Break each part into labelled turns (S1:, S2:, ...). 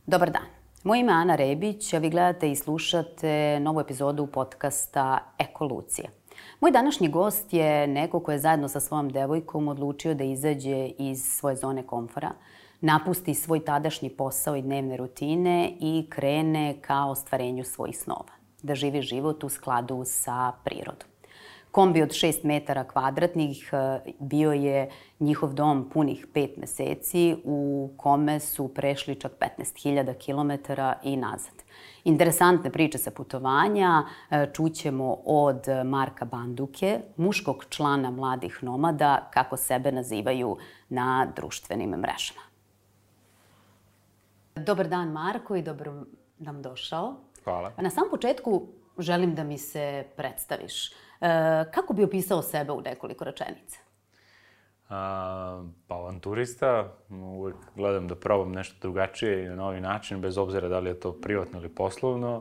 S1: Dobar dan. Moje ime je Ana Rebić, a vi gledate i slušate novu epizodu podcasta Ekolucija. Moj današnji gost je neko ko je zajedno sa svojom devojkom odlučio da izađe iz svoje zone komfora, napusti svoj tadašnji posao i dnevne rutine i krene ka ostvarenju svojih snova. Da živi život u skladu sa prirodom. Kombi od 6 metara kvadratnih bio je njihov dom punih 5 meseci u kome su prešli čak 15.000 kilometara i nazad. Interesantne priče sa putovanja čućemo od Marka Banduke, muškog člana Mladih nomada, kako sebe nazivaju na društvenim mrežama. Dobar dan, Marko, i dobro nam došao.
S2: Hvala.
S1: Na samom početku želim da mi se predstaviš. Kako bi opisao sebe u nekoliko rečenica?
S2: Pa avanturista, uvek gledam da probam nešto drugačije i na novi način, bez obzira da li je to privatno ili poslovno.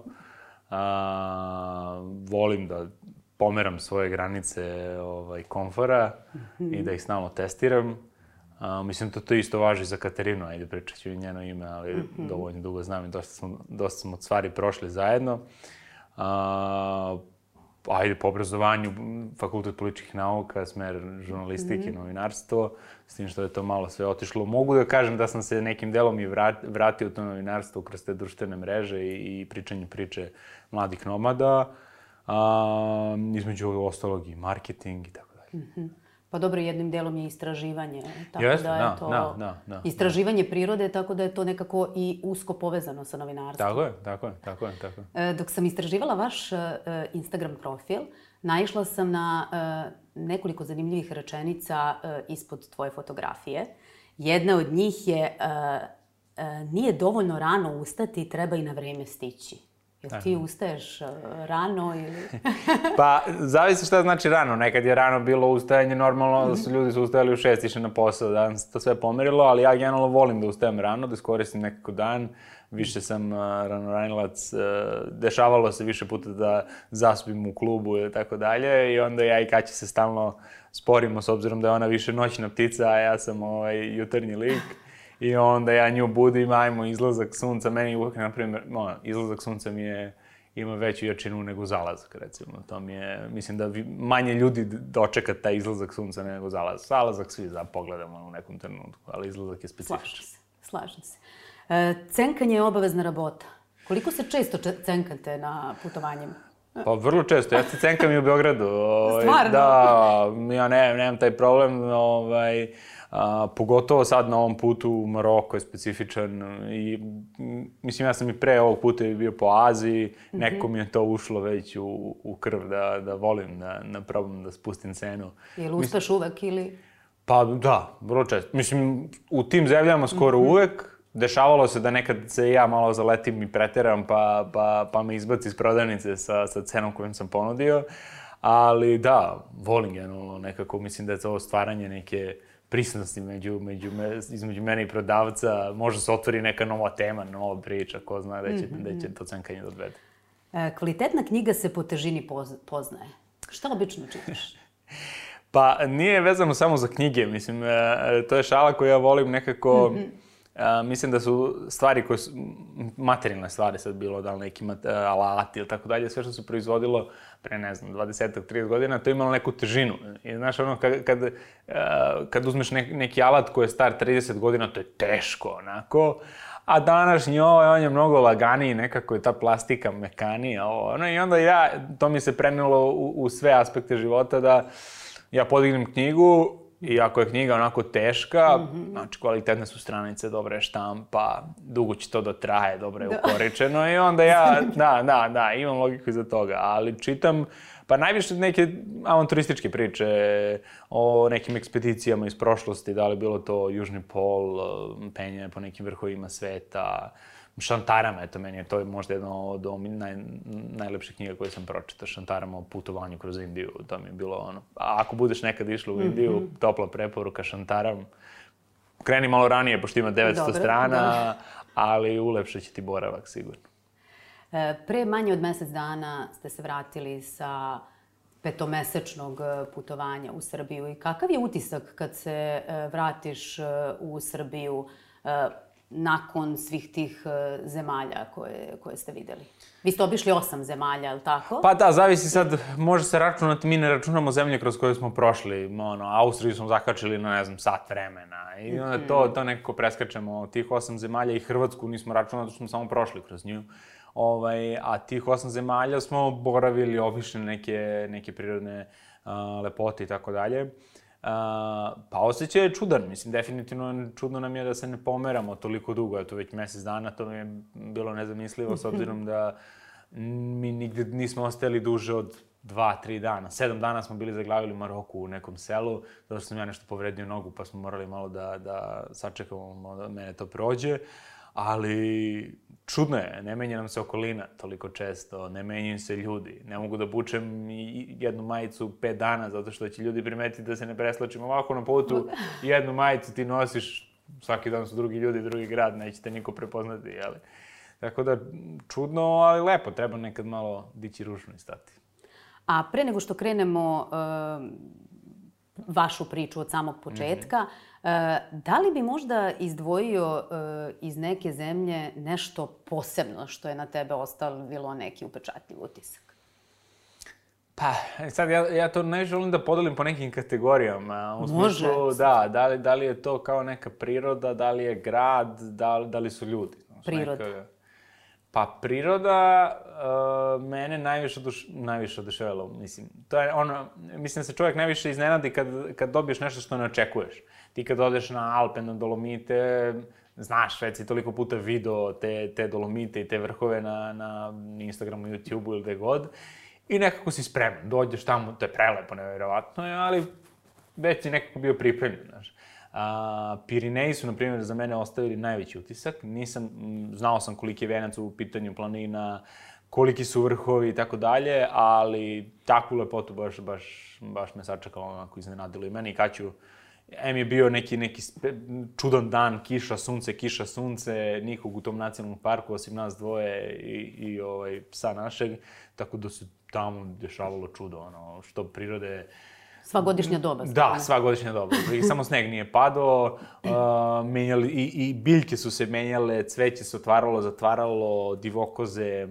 S2: Volim da pomeram svoje granice komfora i da ih stalno testiram. Mislim da to isto važi za Katarinu, ajde pričat ću i njeno ime, ali dovoljno dugo znam i dosta smo od stvari prošli zajedno. Ajde, po obrazovanju, Fakultet političkih nauka, smer žurnalistike i novinarstvo, s tim što je to malo sve otišlo. Mogu da kažem da sam se nekim delom i vratio u to novinarstvo kroz te društvene mreže i pričanje priče mladih nomada, između ostalog i marketing i tako dalje.
S1: Pa dobro, jednim delom je istraživanje.
S2: Jeste,
S1: da. Istraživanje prirode, tako da je to nekako i usko povezano sa novinarstvom.
S2: Tako je.
S1: Dok sam istraživala vaš Instagram profil, naišla sam na nekoliko zanimljivih rečenica ispod tvoje fotografije. Jedna od njih je nije dovoljno rano ustati, treba i na vreme stići. Jel ti ustaješ rano ili...
S2: Pa, zavisi šta znači rano. Nekad je rano bilo ustajanje normalno, da su ljudi ustajali u 6, išli na posao, danas se to sve pomerilo, ali ja generalno volim da ustajem rano, da iskoristim nekako dan. Više sam ranoranilac, dešavalo se više puta da zaspim u klubu i tako dalje i onda ja i Kaća se stalno sporimo s obzirom da je ona više noćna ptica, a ja sam jutarnji lik. I onda ja nju budim, ajmo, izlazak sunca, meni uvijek, na primjer, izlazak sunca ima veću jačinu nego zalazak, recimo. To mi je, mislim da manje ljudi dočeka taj izlazak sunca nego zalazak. Zalazak svi pogledamo u nekom trenutku, ali izlazak je specifičan.
S1: Slažem se. Cenkanje je obavezna rabota. Koliko se često cenkate na putovanjima?
S2: Pa vrlo često, ja se cenkam i u Beogradu.
S1: Stvarno?
S2: Da, ja nemam taj problem, pogotovo sad na ovom putu u Maroko je specifičan i mislim ja sam i pre ovog puta bio po Aziji, neko mi je to ušlo već u krv da volim da probam da spustim cenu.
S1: Jel ustaš uvek ili?
S2: Pa da, vrlo često. Mislim, u tim zemljama skoro uvek. Dešavalo se da nekad se ja malo zaletim i preteram pa me izbaci iz prodavnice sa cenom kojom sam ponudio. Ali da, volim generalno nekako, mislim da je to stvaranje neke prisnosti između mene i prodavca. Možda se otvori neka nova tema, nova priča, ko zna da će to cenkanje da odvede.
S1: Kvalitetna knjiga se po težini poznaje. Šta obično čitaš?
S2: Pa nije vezano samo za knjige, mislim, to je šala koju ja volim nekako... Mislim da su stvari koje su, materijalne stvari sad bilo, da li neki alati ili tako dalje, sve što se proizvodilo pre, ne znam, 20-30 godina, to je imalo neku težinu. I znaš, ono, kad uzmeš neki alat koji je star 30 godina, to je teško, onako, a današnji on je mnogo laganiji, nekako je ta plastika mekanija, i onda to mi se prenelo u sve aspekte života da ja podignem knjigu, i ako je knjiga onako teška, znači kvalitetne su stranice, dobra je štampa, dugo će to da traje, dobro je ukoričeno i onda ja, da, imam logiku iza toga, ali čitam, pa najviše neke avanturističke priče o nekim ekspedicijama iz prošlosti, da li bilo to Južni pol, penjanje po nekim vrhovima sveta, Šantarama, eto, meni je to možda jedna od najlepših knjiga koje sam pročitao, Šantarama o putovanju kroz Indiju, to mi je bilo ono. A ako budeš nekad išla u Indiju, topla preporuka Šantaram, kreni malo ranije, pošto ima 900 strana, ali ulepšat će ti boravak, sigurno.
S1: Pre manje od mesec dana ste se vratili sa 5-mesečnog putovanja u Srbiju i kakav je utisak kad se vratiš u Srbiju nakon svih tih zemalja koje ste videli? Vi ste obišli 8 zemalja, je li tako?
S2: Pa da, zavisi sad, može se računati, mi ne računamo zemlje kroz koje smo prošli. Austriju smo zakačili na, ne znam, sat vremena. I onda to nekako preskačemo. Tih 8 zemalja i Hrvatsku nismo računali, zato smo samo prošli kroz nju. A tih 8 zemalja smo boravili, obišli neke prirodne lepote i tako dalje. Pa osjećaj je čudan, mislim, definitivno čudno nam je da se ne pomeramo toliko dugo, to već mesec dana, to mi je bilo nezamislivo s obzirom da mi nigde nismo ostajali duže od 2-3 dana. 7 dana smo bili zaglavili u Maroku u nekom selu, zato što sam ja nešto povredio nogu, pa smo morali malo da sačekamo da mene to prođe. Ali čudno je, ne menja nam se okolina toliko često, ne menjaju se ljudi. Ne mogu da obučem jednu majicu 5 dana, zato što će ljudi primetiti da se ne preslačim ovako na putu. Jednu majicu ti nosiš, svaki dan su drugi ljudi, drugi grad, neće te niko prepoznati, jeli? Tako da, čudno, ali lepo, treba nekad malo dići ružno i stati.
S1: A pre nego što krenemo vašu priču od samog početka, da li bi možda izdvojio iz neke zemlje nešto posebno što je na tebe ostavilo neki upečatljiv utisak?
S2: Pa, sad ja to ne želim da podelim po nekim kategorijama. U
S1: Može.
S2: smislu, da li je to kao neka priroda, da li je grad, da li su ljudi.
S1: Priroda.
S2: Pa priroda mene najviše oduševila, mislim. To je ono, mislim da se čovjek najviše iznenadi kad dobiješ nešto što ne očekuješ. Ti kad odeš na Alpe, na Dolomite, znaš, već si toliko puta video te Dolomite i te vrhove na Instagramu, YouTubeu ili gde god. I nekako si spreman, dođeš tamo, to je prelepo, nevjerovatno, ali već si nekako bio pripremljen, znaš. Pirineji su, na primjer, za mene ostavili najveći utisak. Znao sam koliki je Venac u pitanju planina, koliki su vrhovi i tako dalje, ali takvu lepotu baš me sačekalo, onako iznenadilo i meni. Je bio neki čudan dan, kiša, sunce, nikog u tom nacionalnom parku, osim nas dvoje i psa našeg, tako da se tamo dešavalo čudo, što prirode...
S1: Sva godišnja doba.
S2: Da, sva godišnja doba. I samo sneg nije padao, i biljke su se menjale, cveće se otvaralo, zatvaralo, divokoze,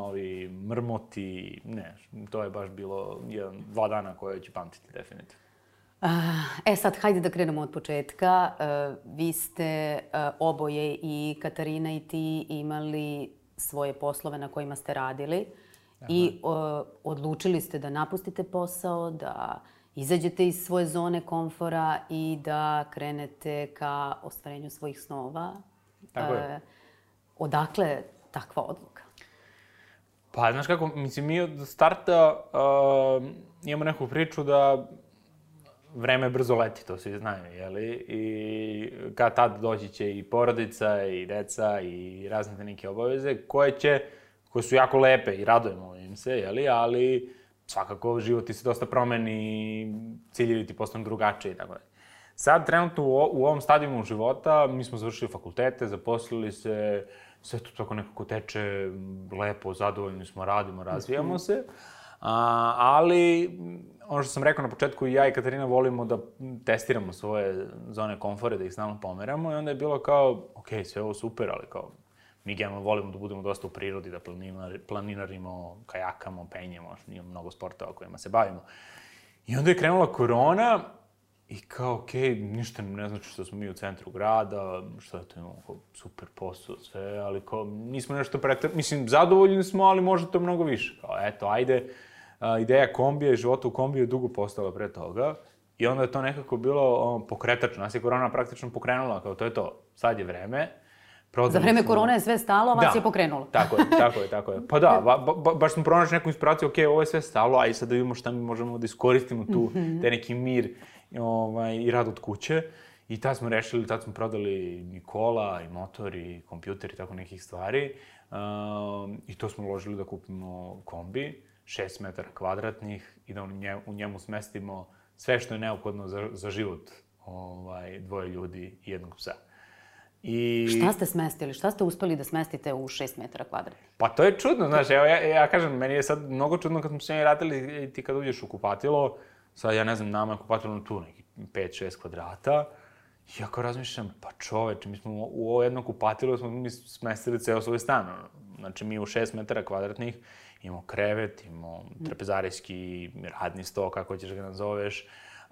S2: mrmoti, to je baš bilo 2 dana koje ću pamtiti, definitivno.
S1: Sad, hajde da krenemo od početka. Vi ste oboje, i Katarina i ti, imali svoje poslove na kojima ste radili i odlučili ste da napustite posao, da izađete iz svoje zone komfora i da krenete ka ostvarenju svojih snova.
S2: Tako je.
S1: Odakle takva odluka?
S2: Pa, znaš kako, mislim, mi od starta imamo neku priču da vreme brzo leti, to svi znaju, jeli? I kad tad doći će i porodica, i deca, i razne te neke obaveze, koje su jako lepe i radujemo im se, jeli? Ali svakako život ti se dosta promeni, ciljevi ti postanu drugačiji i tako dalje. Sad, trenutno u ovom stadijumu života, mi smo završili fakultete, zaposlili se, sve to tako nekako teče lepo, zadovoljni smo, radimo, razvijamo se. Ali, ono što sam rekao na početku, ja i Katarina volimo da testiramo svoje zone komfore, da ih stalno pomeramo i onda je bilo kao, ok, sve ovo super, ali kao, mi generalno volimo da budemo dosta u prirodi, da planinarimo, kajakamo, penjemo, imamo mnogo sportova kojima se bavimo. I onda je krenula korona i kao, ok, ništa ne znači što smo mi u centru grada, što je to imamo super posao, sve, ali kao, nismo nešto mislim, zadovoljni smo, ali može to mnogo više. Kao, eto, ajde, ideja kombija i života u kombiju je dugo postala pre toga i onda je to nekako bilo pokretač. Nas je korona praktično pokrenula, kao to je to, sad je vreme.
S1: Za vreme korone je sve stalo, vas je pokrenulo.
S2: Tako je. Pa da, baš smo pronašli neku inspiraciju, ok, ovo je sve stalo, a i sad da vidimo šta mi možemo da iskoristimo tu, te neki mir i rad od kuće. I tad smo rešili, tad smo prodali i kola, i motor, i kompjuter, i tako nekih stvari. I to smo uložili da kupimo kombi, 6 metara kvadratnih, i da u njemu smestimo sve što je neophodno za život dvoje ljudi i jednog psa.
S1: Šta ste smestili? Šta ste uspeli da smestite u 6 metara kvadratnih?
S2: Pa to je čudno, znaš, evo ja kažem, meni je sad mnogo čudno kad smo se radili i ti kad uđeš u kupatilo, sad ja ne znam, nama je kupatilo tu neki 5-6 kvadrata I ja kao razmišljam, pa čoveče, mi smo u ovo jedno kupatilo smo mi smestili ceo svoj stan. Znači, mi u 6 metara kvadratnih imamo krevet, imamo trapezarijski radni sto, kako ćeš ga nazoveš,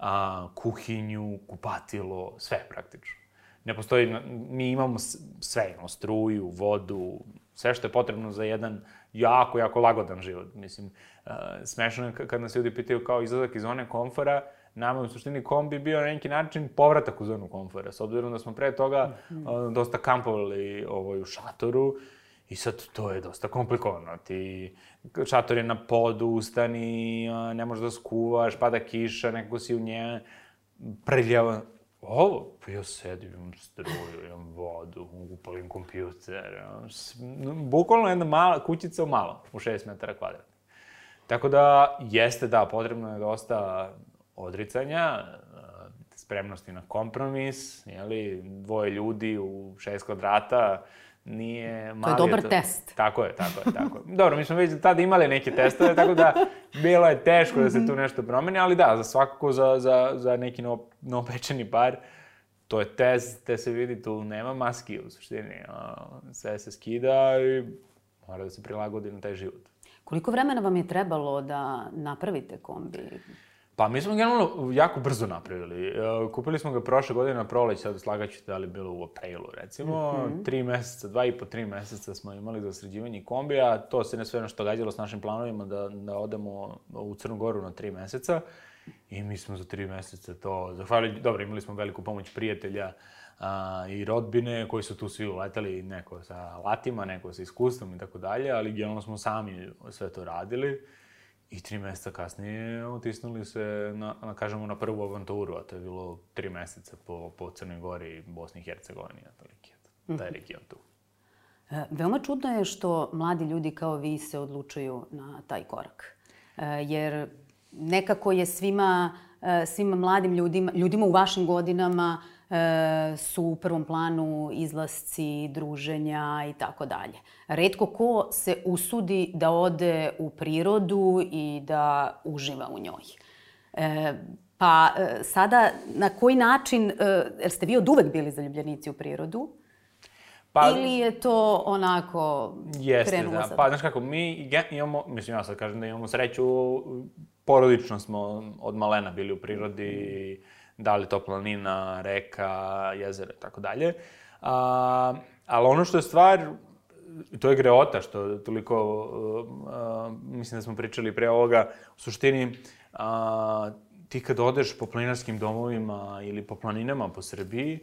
S2: kuhinju, kupatilo, sve praktično. Ne postoji, mi imamo sve, imamo struju, vodu, sve što je potrebno za jedan jako, jako lagodan život. Mislim, smešno je kad nas ljudi pitaju kao izlazak iz zone komfora, nama u suštini kombi bio na neki način povratak u zonu komfora, s obzirom da smo pre toga dosta kampovali u šatoru i sad to je dosta komplikovano. Šator je na podu, ustani, ne možeš da skuvaš, pada kiša, nekako si u nje, prljava. Ovo, pa ja sedim, imam struju, imam vodu, upalim kompjuter, bukvalno jedna mala kućica u malom, u 6 metara kvadratnih. Tako da, jeste da, potrebno je dosta odricanja, spremnosti na kompromis, jeli, 2 ljudi u 6 kvadrata, nije mali...
S1: To je dobar test.
S2: Tako je. Dobro, mi smo već tada imali neke testove, tako da bilo je teško da se tu nešto promeni, ali da, za svakako za neki novopečeni par, to je test, te se vidi, tu nema maski u suštini. Sve se skida i mora da se prilagodi na taj život.
S1: Koliko vremena vam je trebalo da napravite kombi?
S2: Pa mi smo generalno jako brzo napravili. Kupili smo ga prošle godine na proleć, sad slagaću da li bilo u aprilu, recimo. 3 meseca, 2,5-3 meseca smo imali za sređivanje kombija. To se ne sve nešto gađalo s našim planovima da odemo u Crnu Goru na 3 meseca. I mi smo za 3 meseca to... Dobro, imali smo veliku pomoć prijatelja i rodbine koji su tu svi uletali, neko sa alatima, neko sa iskustvom i tako dalje, ali generalno smo sami sve to radili. I 3 meseca kasnije otisnuli se na prvu avanturu, a to je bilo 3 meseca po Crnoj Gori i Bosni i Hercegovini, otprilike. Taj region tu.
S1: Veoma čudno je što mladi ljudi kao vi se odlučuju na taj korak. Jer nekako je svima mladim ljudima u vašim godinama su u prvom planu izlasci, druženja i tako dalje. Retko ko se usudi da ode u prirodu i da uživa u njoj. Pa sada, na koji način, jer ste vi od uvek bili zaljubljenici u prirodu? Ili je to onako krenulo sad?
S2: Jeste, da. Pa, znaš kako, mi imamo, mislim, ja sad kažem da imamo sreću, porodično smo od malena bili u prirodi, da li to planina, reka, jezera i tako dalje. Ali ono što je stvar, to je greota, što toliko, mislim da smo pričali pre ovoga, u suštini, ti kad odeš po planinarskim domovima ili po planinama po Srbiji,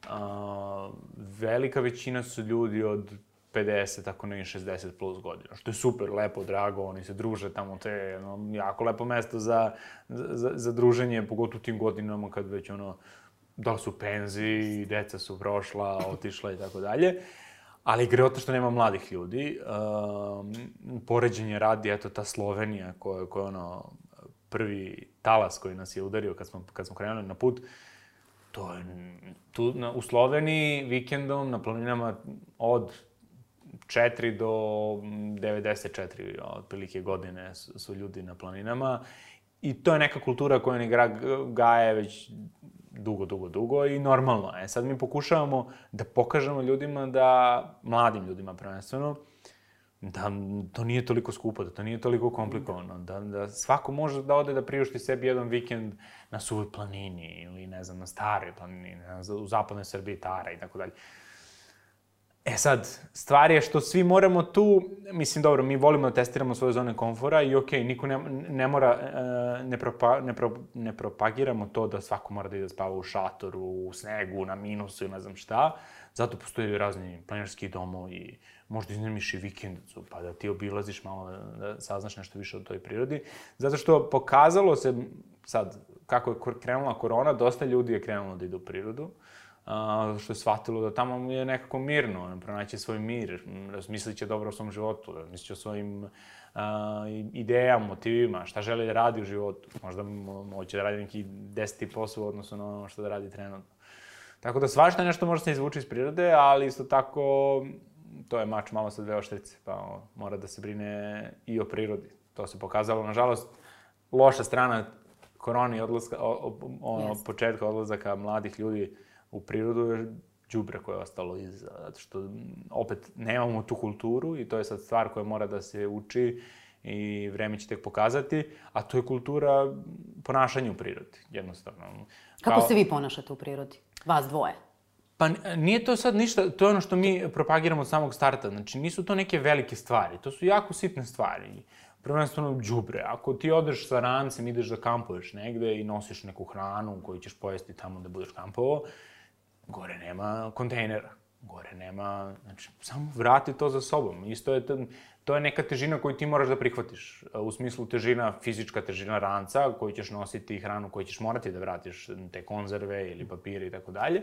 S2: velika većina su ljudi od 50, ako ne i 60 plus godina, što je super, lepo, drago, oni se druže tamo, to je jako lepo mesto za druženje, pogotovo u tim godinama kad već da li su u penziji, deca su prošla, otišla i tako dalje. Ali greota što nema mladih ljudi. Poređenje radi, eto, ta Slovenija koja je prvi talas koji nas je udario kad smo krenuli na put, to je u Sloveniji vikendom na planinama od 4 do 94 otprilike godine su ljudi na planinama i to je neka kultura koju oni gaje već dugo i normalno je. Sad mi pokušavamo da pokažemo ljudima mladim ljudima prvenstveno, da to nije toliko skupo, da to nije toliko komplikovano, da svako može da ode da priušti sebi jedan vikend na Suvoj planini ili, ne znam, na Staroj planini, u zapadnoj Srbiji, Tara i tako dalje. E sad, stvar je što svi moramo tu, mislim, dobro, mi volimo da testiramo svoje zone komfora i okej, niko ne mora, ne propagiramo to da svako mora da ide spava u šatoru, u snegu, na minusu i ne znam šta. Zato postoje razni planinarski domovi, možda iznajmiš i vikendicu, pa da ti obilaziš malo, da saznaš nešto više o toj prirodi. Zato što pokazalo se sad, kako je krenula korona, dosta ljudi je krenulo da ide u prirodu, što je shvatilo da tamo je nekako mirno, pronaći svoj mir, razmislit će dobro o svom životu, razmislit će o svojim idejama, motivima, šta želi da radi u životu. Možda hoće da radi neki 10. posao u odnosu na ono što da radi trenutno. Tako da svašta nešto može se izvući iz prirode, ali isto tako to je mač malo sa 2 oštrice, pa mora da se brine i o prirodi. To se pokazalo, nažalost, loša strana korona i početka odlazaka mladih ljudi u prirodu je đubre koje je ostalo iza. Zato što opet nemamo tu kulturu i to je sad stvar koja mora da se uči i vreme će tek pokazati, a to je kultura ponašanja u prirodi, jednostavno.
S1: Kako se vi ponašate u prirodi? Vas dvoje?
S2: Pa nije to sad ništa, to je ono što mi propagiramo od samog starta. Znači, nisu to neke velike stvari, to su jako sitne stvari. Prvenstveno đubre. Ako ti odeš sa rancem, ideš da kampuješ negde i nosiš neku hranu koju ćeš pojesti tamo da budeš kampovao, gore nema kontejnera. Gore nema, znači, samo vrati to za sobom. Isto je, to je neka težina koju ti moraš da prihvatiš. U smislu težina, fizička težina ranca koju ćeš nositi, hranu koju ćeš morati da vratiš, te konzerve ili papire i tako dalje.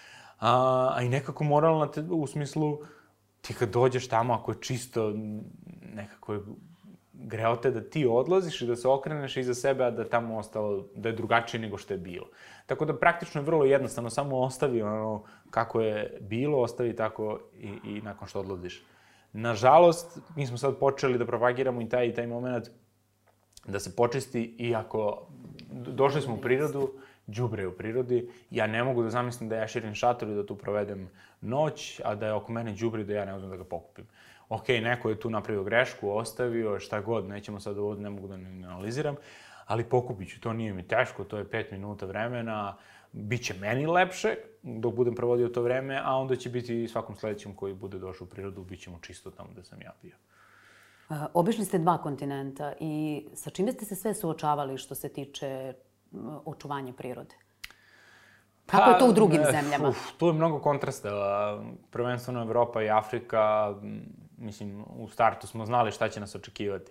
S2: A i nekako moralna, u smislu, ti kad dođeš tamo, ako je čisto, nekako je greo te da ti odlaziš i da se okreneš iza sebe, a da tamo ostalo, da je drugačije nego što je bilo. Tako da praktično je vrlo jednostavno, samo ostavi ono kako je bilo, ostavi tako i nakon što odlaziš. Nažalost, mi smo sad počeli da propagiramo i taj moment da se počisti, iako došli smo u prirodu, đubre je u prirodi, ja ne mogu da zamislim da ja širim šator i da tu provedem noć, a da je oko mene đubre i da ja ne uzmem da ga pokupim. Ok, neko je tu napravio grešku, ostavio, šta god, nećemo sad ovo, ne mogu da ne analiziram, ali pokupit ću, to nije mi teško, to je 5 minuta vremena, bit će meni lepše dok budem provodio to vreme, a onda će biti i svakom sledećem koji bude došao u prirodu, bit ćemo čisto tamo gde sam ja bio.
S1: Obišli ste 2 kontinenta i sa čime ste se sve suočavali što se tiče očuvanja prirode? Kako je to u drugim zemljama?
S2: Tu je mnogo kontrasta. Prvenstveno Evropa i Afrika, mislim, u startu smo znali šta će nas očekivati.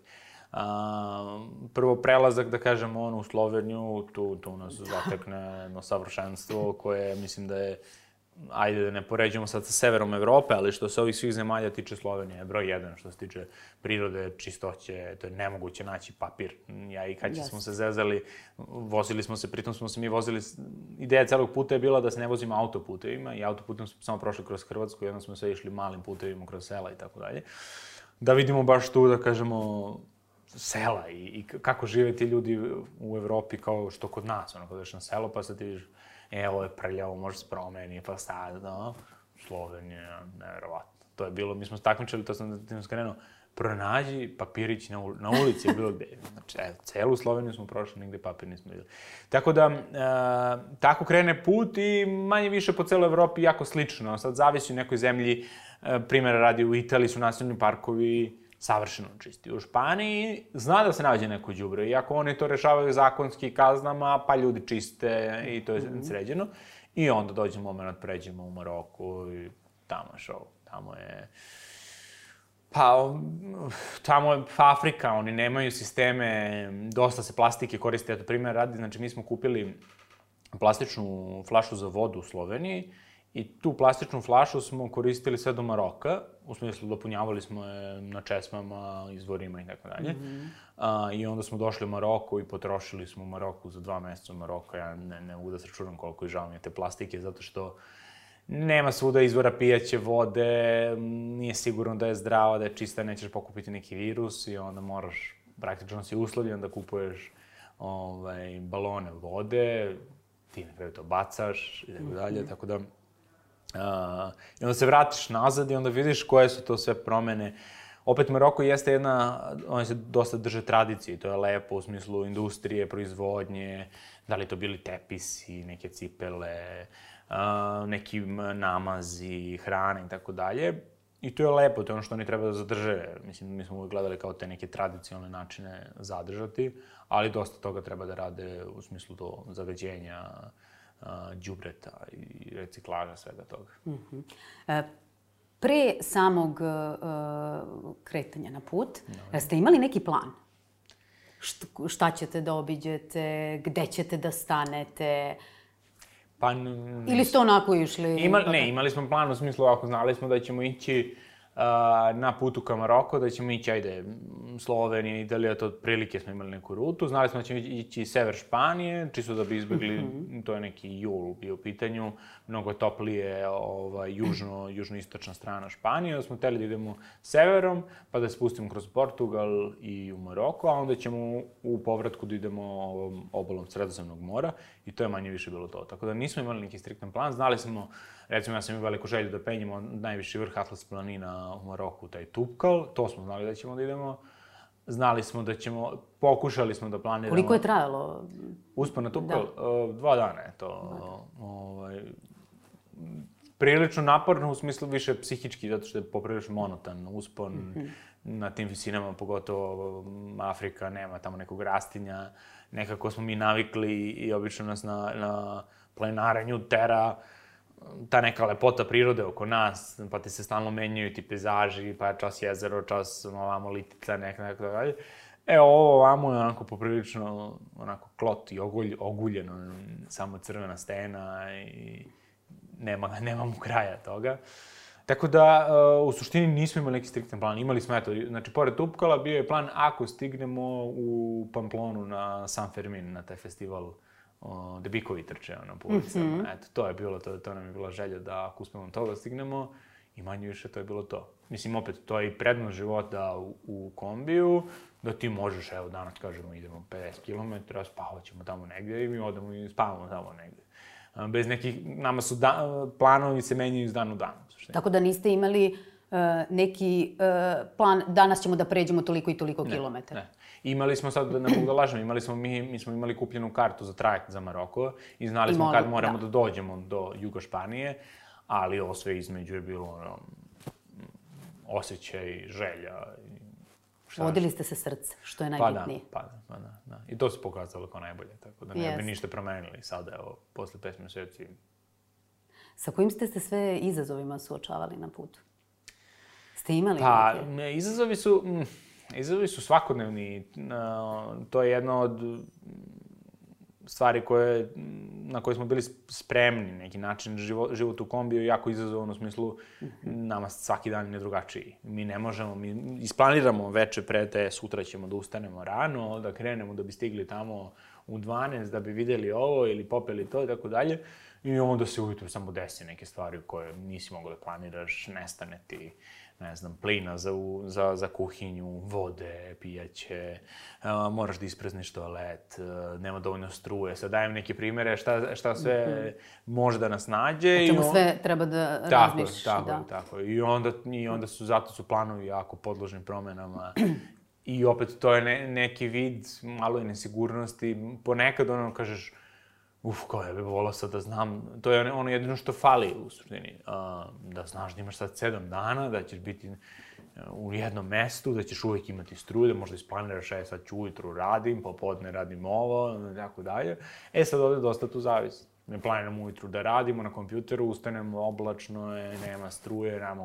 S2: Prvo prelazak, da kažemo, u Sloveniju, tu nas zatekne jedno savršenstvo koje, mislim da je, ajde da ne poređujemo sad sa severom Evrope, ali što se ovih svih zemalja tiče, Slovenije je broj 1 što se tiče prirode, čistoće, to je nemoguće naći papir. Ja i kad smo se zezali, vozili smo se, pritom smo se mi vozili, ideja celog puta je bila da se ne vozimo autoputevima i autoputem smo samo prošli kroz Hrvatsku i onda smo sve išli malim putevima kroz sela i tako dalje. Da vidimo baš tu, da kažemo, sela i kako žive ti ljudi u Evropi kao što kod nas, ono, kada ješ na selo pa sad ti vidiš, ovo je prljavo, može se promeni, pa sad, no, Slovenija, nevjerovatno. To je bilo, mi smo takmičili, to sam ti skrenuo, pronađi papirić na ulici, bilo gde. Znači, celu Sloveniju smo prošli, nigde papir nismo videli. Tako da, tako krene put i manje više po celoj Evropi jako slično. Sad zavisi u nekoj zemlji, primjera radi u Italiji su nacionalni parkovi savršeno čisti. U Španiji zna da se nađe neko đubre, iako oni to rešavaju zakonski kaznama, pa ljudi čiste i to je sređeno. I onda dođe moment, pređemo u Maroku i tamo je show, tamo je... Pa, tamo je Afrika, oni nemaju sisteme, dosta se plastike koriste, eto primjer radi, znači mi smo kupili plastičnu flašu za vodu u Sloveniji i tu plastičnu flašu smo koristili sve do Maroka, u smislu dopunjavali smo je na česmama, izvorima i tako dalje. I onda smo došli u Maroko i potrošili smo u Maroku za 2 meseca u Maroka, ja ne mogu da se računam koliko je žao mi je te plastike, zato što nema svuda izvora pijaće vode, nije sigurno da je zdrava, da je čista, nećeš pokupiti neki virus i onda moraš, praktično si uslovljen da kupuješ balone vode, ti na kraju to bacaš i tako dalje, tako da... I onda se vratiš nazad i onda vidiš koje su to sve promene. Opet, Maroko jeste jedna, oni se dosta drže tradicije, to je lepo u smislu industrije, proizvodnje, da li to bili tepisi, neke cipele, neki namazi, hrane i tako dalje. I to je lepo, to je ono što oni treba da zadrže. Mislim, mi smo uvijek gledali kao te neke tradicionalne načine zadržati, ali dosta toga treba da rade u smislu do zagađenja, đubreta i reciklaža, svega toga.
S1: Pre samog kretanja na put, ste imali neki plan? Šta ćete da obiđete, gde ćete da stanete?
S2: Pa...
S1: Ili ste onako išli?
S2: Ne, imali smo plan u smislu, ako znali smo da ćemo ići na putu ka Maroko, da ćemo ići, ajde, Slovenija, Italija, to otprilike smo imali neku rutu. Znali smo da ćemo ići sever Španije, čisto da bi izbjegli, to je neki jul bio u pitanju, mnogo toplije južno-istočna strana Španije, da smo hteli da idemo severom, pa da se spustimo kroz Portugal i u Maroko, a onda ćemo u povratku da idemo obalom Sredozemnog mora i to je manje više bilo to. Tako da nismo imali neki striktan plan, znali smo, recimo ja sam imao veliku želju da penjemo najviši vrh Atlas planina u Maroku, taj Tupkal, to smo znali da ćemo da idemo. Znali smo da ćemo, pokušali smo da planiramo...
S1: Koliko je trajalo?
S2: Uspon na Tupkal? 2 dana je to. Prilično naporno u smislu više psihički, zato što je poprilično monotan uspon na tim visinama, pogotovo Afrika, nema tamo nekog rastinja. Nekako smo mi navikli i obično nas na plenarenju tera ta neka lepota prirode oko nas, pa ti se stalno menjaju ti pejzaži, pa je čas jezero, čas ovamo litica, neko dalje. Ovo ovamo je onako poprilično onako klot i oguljeno, samo crvena stena i nema mu kraja toga. Tako da, u suštini nismo imali neki striktan plan. Imali smo, eto, znači, pored Tupkala bio je plan ako stignemo u Pamplonu na San Fermin, na taj festival gde bikovi trče po ulicama. Eto, to je bilo, to nam je bila želja da ako uspemo toga stignemo i manje više to je bilo to. Mislim, opet, to je i prednost života u kombiju, da ti možeš, evo, danas kažemo, idemo 50 km, spavat ćemo tamo negde i mi odemo i spavamo tamo negde. Bez nekih, nama su planovi se menjaju iz dana u dan.
S1: Tako da niste imali neki plan, danas ćemo da pređemo toliko i toliko kilometara?
S2: Ne. Imali smo sad, ne mogu da lažem, mi smo imali kupljenu kartu za trajekt za Maroko i znali smo kad moramo da dođemo do juga Španije, ali ovo sve između je bilo osjećaj, želja.
S1: Vodili ste se srce, što je najbitnije.
S2: Pa da. I to se pokazalo kao najbolje, tako da ne bi ništa promenili sada, evo, posle 5 meseci.
S1: Sa kojim ste se sve izazovima suočavali na putu? Ste imali neke?
S2: Pa, izazovi su svakodnevni. To je jedna od stvari na koje smo bili spremni, neki način. Život u kombiju je jako izazovan u smislu nama svaki dan je drugačiji. Mi ne možemo, mi isplaniramo veče pre te, sutra ćemo da ustanemo rano, da krenemo da bi stigli tamo u 12, da bi videli ovo ili popeli to i tako dalje. I onda se ujutru samo desi neke stvari koje nisi mogao da planiraš, nestane ti, ne znam, plina za kuhinju, vode, pijaće, moraš da isprazneš toalet, nema dovoljno struje. Sad dajem neke primere šta sve može da nas nađe.
S1: O čemu sve treba da razmišljaš.
S2: Tako. I onda zato su planovi jako podložni promenama. I opet to je neki vid malo i nesigurnosti. Ponekad kažeš, kao ja bih volao sad da znam, to je ono jedino što fali u suštini. Da znaš da imaš sad 7 dana, da ćeš biti u jednom mestu, da ćeš uvijek imati struju, da možda isplaniraš, sad ću ujutru radim, popodne radim ovo, i tako dalje. Sad ovde dosta tu zavisi. Ne planiramo ujutru da radimo na kompjuteru, ustanemo, oblačno je, nema struje, nema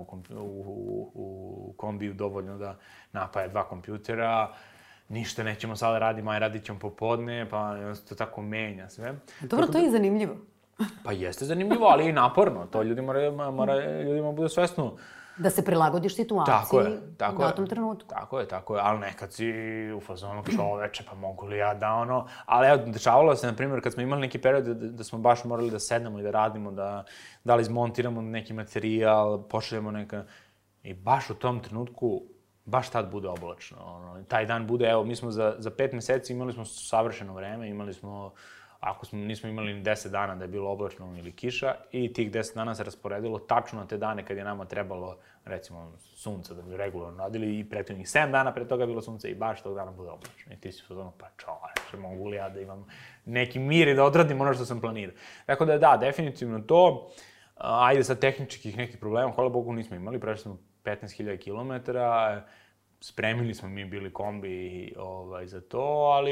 S2: u kombiju dovoljno da napaje 2 kompjutera, ništa nećemo sada radimo, radit ćemo popodne, pa to tako menja sve.
S1: Dobro, to je i zanimljivo.
S2: Pa jeste zanimljivo, ali i naporno. To ljudima bude svesno.
S1: Da se prilagodiš situaciji u datom trenutku.
S2: Tako je, ali nekad si u fazonu čoveče, pa mogu li ja da ono... Ali evo, dešavalo se, na primjer, kad smo imali neki period da smo baš morali da sednemo i da radimo, da li izmontiramo neki materijal, pošaljemo neka... I baš u tom trenutku baš tad bude oblačno. Taj dan bude, evo, mi smo za 5 meseci imali smo savršeno vreme, imali smo, nismo imali ni 10 dana da je bilo oblačno ili kiša, i tih 10 dana se rasporedilo tačno na te dane kad je nama trebalo, recimo, sunce da bi regularno radili, i prethodnih 7 dana pre toga je bilo sunce i baš tog dana bude oblačno. I ti si ono, pa čoveče, mogu li ja da imam neki mir i da odradim ono što sam planirao. Tako da, definitivno to. Ajde, sad tehničkih nekih problema, hvala Bogu, nismo imali, prešli smo 15.000 kilometara, spremili smo mi bili kombi za to, ali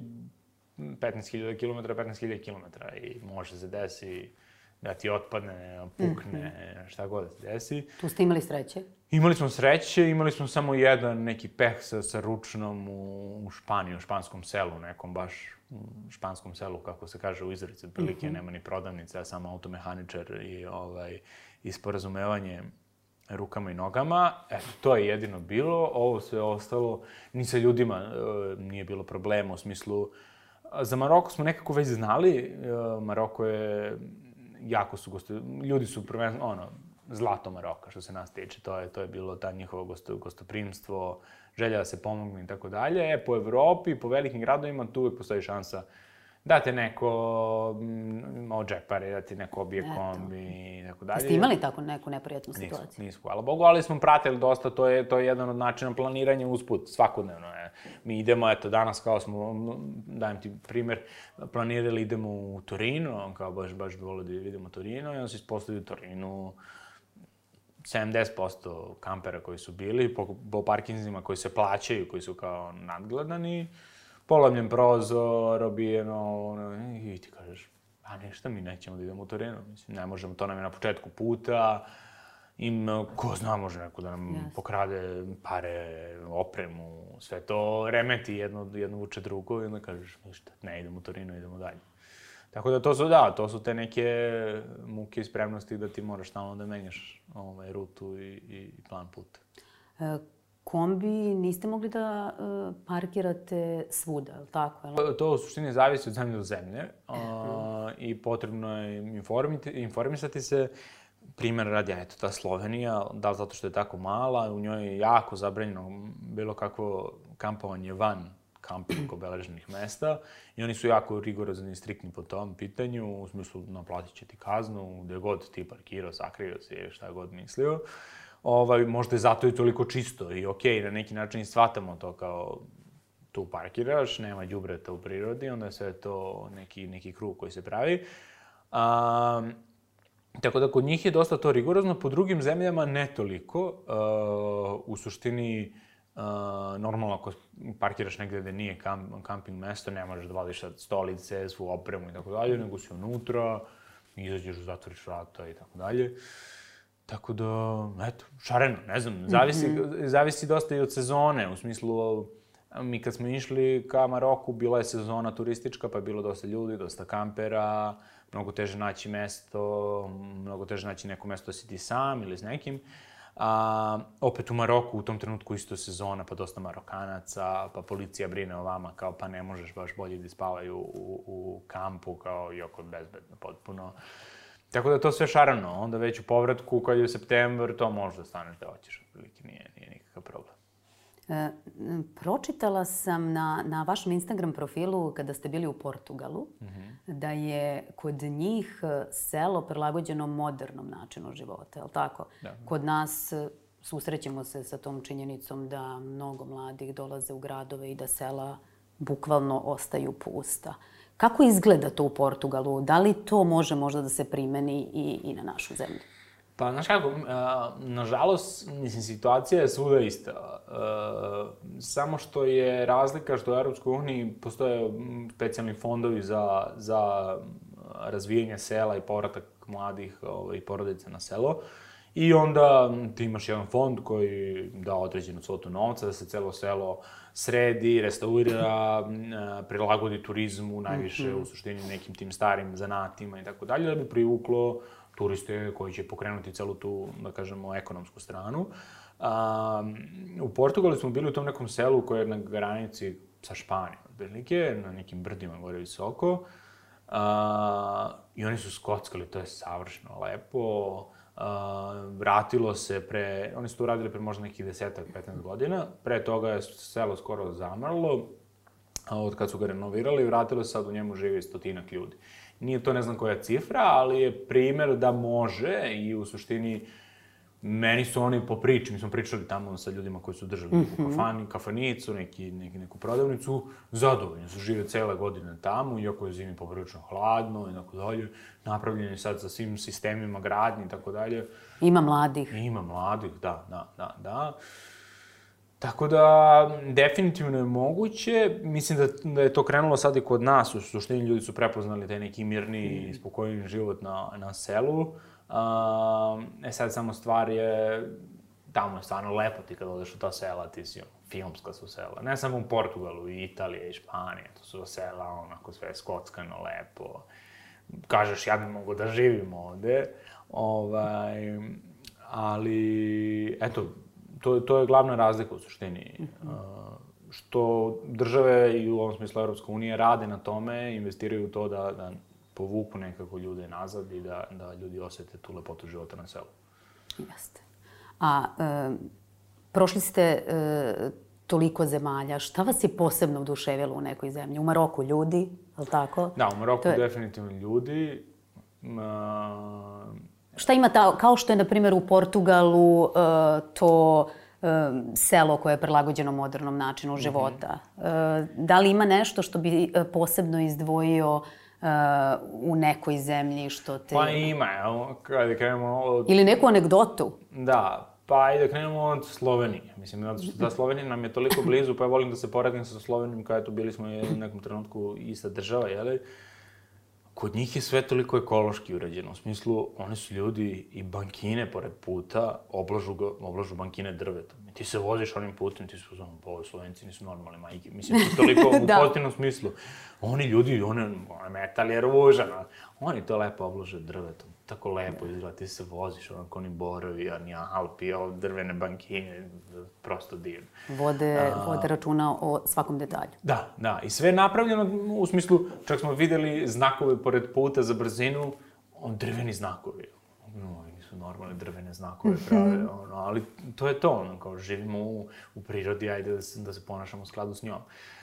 S2: 15.000 kilometara, 15.000 kilometara i može se desi da ti otpadne, pukne, šta god da se desi.
S1: Tu ste imali sreće?
S2: Imali smo sreće, imali smo samo jedan neki peh sa ručnom u Španiji, u španskom selu, nekom baš španskom selu, kako se kaže u izreci, prilike, nema ni prodavnice, a samo automehaničar i sporazumevanje rukama i nogama. Eto, to je jedino bilo. Ovo sve ostalo, ni sa ljudima nije bilo problema u smislu... Za Maroko smo nekako već znali. Maroko je... Jako su ljudi su prvenstveno, zlato Maroka, što se nas tiče. To je bilo ta njihovo gostoprimstvo, želja da se pomogne i tako dalje. Po Evropi, po velikim gradovima, tu uvek postoji šansa da te neko odžepare, da ti neko obije kombi i tako dalje.
S1: Jeste imali tako neku neprijatnu situaciju?
S2: Nismo, hvala Bogu, ali smo pratili dosta, to je jedan od načina planiranja usput, svakodnevno. Mi idemo, eto, danas kao smo, dajem ti primer, planirali idemo u Torino, kao baš bi volio da vidimo Torino, i onda se ispostavili u Torinu 70% kampera koji su bili, po parkinzima koji se plaćaju, koji su kao nadgledani, polamljen prozor, obijeno, i ti kažeš, a ništa, mi nećemo da idemo u Torino, mislim, ne možemo, to nam je na početku puta, ko zna, može neko da nam pokrade pare, opremu, sve to remeti, jedno vuče drugo i onda kažeš, ništa, ne idemo u Torino, idemo dalje. Tako da to su te neke muke i spremnosti da ti moraš stalno da menjaš rutu i plan puta.
S1: Kombi niste mogli da parkirate svuda, je li tako?
S2: To u suštini zavisi od zemlje do zemlje i potrebno je informisati se. Primer radi, eto, ta Slovenija, da zato što je tako mala, u njoj je jako zabranjeno bilo kakvo kampovanje van kamping obeleženih mesta i oni su jako rigorozni i striktni po tom pitanju, u smislu naplatit će ti kaznu, gde god ti parkirao, sakrio si, šta god mislio. Možda je zato i toliko čisto i okej, na neki način i shvatamo to kao tu parkiraš, nema đubreta u prirodi, onda je sve to neki krug koji se pravi. Tako da kod njih je dosta to rigorozno, po drugim zemljama ne toliko. U suštini, normalno ako parkiraš negde gde nije kamping mesto, ne možeš da vadiš stolice, svu opremu i tako dalje, nego si unutra, izađeš, zatvoriš vrata i tako dalje. Tako da, eto, šareno, ne znam, zavisi dosta i od sezone, u smislu, mi kad smo išli ka Maroku, bila je sezona turistička, pa je bilo dosta ljudi, dosta kampera, mnogo teže naći mesto, mnogo teže naći neko mesto da si ti sam ili s nekim. Opet u Maroku u tom trenutku isto sezona, pa dosta Marokanaca, pa policija brine o vama, kao pa ne možeš baš bolje da spavaju u kampu, kao i oko bezbedno potpuno. Tako da to sve šarano, onda već u povratku, kad je u september, to možeš da staneš da hoćeš, otprilike nije nikakav problem.
S1: Pročitala sam na vašem Instagram profilu, kada ste bili u Portugalu, da je kod njih selo prilagođeno modernom načinu života, je li tako?
S2: Da.
S1: Kod nas susrećemo se sa tom činjenicom da mnogo mladih dolaze u gradove i da sela bukvalno ostaju pusta. Kako izgleda to u Portugalu? Da li to može možda da se primeni i na našu zemlju?
S2: Pa, znaš kako, nažalost, mislim, situacija je svuda ista. Samo što je razlika što u Europskoj uniji postoje specijalni fondovi za razvijanje sela i povratak mladih i porodica na selo. I onda ti imaš jedan fond koji da određenu svotu novca da se celo selo sredi, restaurira, prilagodi turizmu, najviše u suštini nekim tim starim zanatima i tako dalje, da bi privuklo turiste koji će pokrenuti celu tu, da kažemo, ekonomsku stranu. U Portugalu smo bili u tom nekom selu koje je na granici sa Španijom, otprilike, na nekim brdima gore visoko. I oni su skockali, to je savršeno lepo. Vratilo se oni su to uradili pre možda nekih 10-15 godina. Pre toga je selo skoro zamrlo, od kad su ga renovirali, vratilo se, sad u njemu živi 100-ak ljudi. Nije to ne znam koja cifra, ali je primer da može i u suštini meni su oni po priči, mi smo pričali tamo sa ljudima koji su držali neku kafanicu, neku prodavnicu, zadovoljni su, žive cele godine tamo, iako je zimi poprilično hladno i tako dalje, napravljeni sad sa svim sistemima gradnje i tako dalje.
S1: Ima mladih.
S2: Ima mladih, da. Tako da, definitivno je moguće. Mislim da je to krenulo sad i kod nas. U suštini ljudi su prepoznali taj neki mirniji i spokojniji život na selu. Sad samo stvar je, tamo je stvarno lepo ti kad odeš u ta sela, ti si filmska su sela. Ne samo u Portugalu, i Italije, i Španije, to su sela onako sve skockano, lepo. Kažeš, ja ne mogu da živim ovde. Ali, eto, to je glavna razlika u suštini. Što države i u ovom smislu Evropska unija rade na tome, investiraju u to da povuku nekako ljude nazad i da ljudi osete tu lepotu života na selu.
S1: Jeste. A prošli ste toliko zemalja. Šta vas je posebno oduševilo u nekoj zemlji? U Maroku ljudi, je li tako?
S2: Da, u Maroku definitivno ljudi.
S1: Šta ima kao što je, na primjer, u Portugalu to selo koje je prilagođeno modernom načinu života? Da li ima nešto što bi posebno izdvojio u nekoj zemlji što te...
S2: Pa ima, kada krenemo od...
S1: Ili neku anegdotu?
S2: Da, pa ajde krenemo od Slovenije. Mislim, zato što ta Slovenija nam je toliko blizu, pa ja volim da se poredim sa Slovenijom, kada bili smo u nekom trenutku ista država, jeli? Kod njih je sve toliko ekološki urađeno. U smislu, oni su ljudi i bankine pored puta oblažu bankine drvetom. I ti se voziš onim putem, ti se uzmano, pa ovi Slovenci nisu normalne majke. Mislim, toliko u pozitivnom smislu. Oni ljudi, metal je ružan, oni to lepo oblaže drvetom. Tako lepo izgleda, ti se voziš, onako oni borovi, oni Alpi, drvene bankine, prosto divno.
S1: Vode računa o svakom detalju.
S2: Da. I sve je napravljeno u smislu, čak smo videli znakove pored puta za brzinu, drveni znakovi. Nisu normalne drvene znakove prave, ali to je to, kao živimo u prirodi, ajde da se ponašamo u skladu s njom.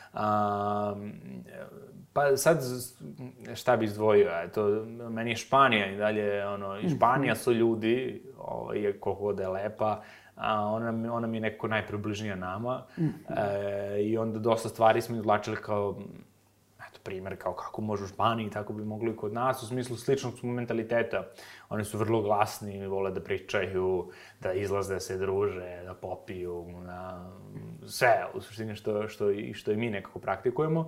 S2: Pa sad, šta bi izdvojio, eto, meni je Španija i dalje, i Španija su ljudi, koliko god je lepa, ona mi je nekako najpribližnija nama i onda dosta stvari smo izvlačili kao, eto, primjer, kao kako može u Španiji, tako bi mogli i kod nas, u smislu sličnog smo mentaliteta. Oni su vrlo glasni, vole da pričaju, da izlaze, da se druže, da popiju, sve, u suštini što i mi nekako praktikujemo.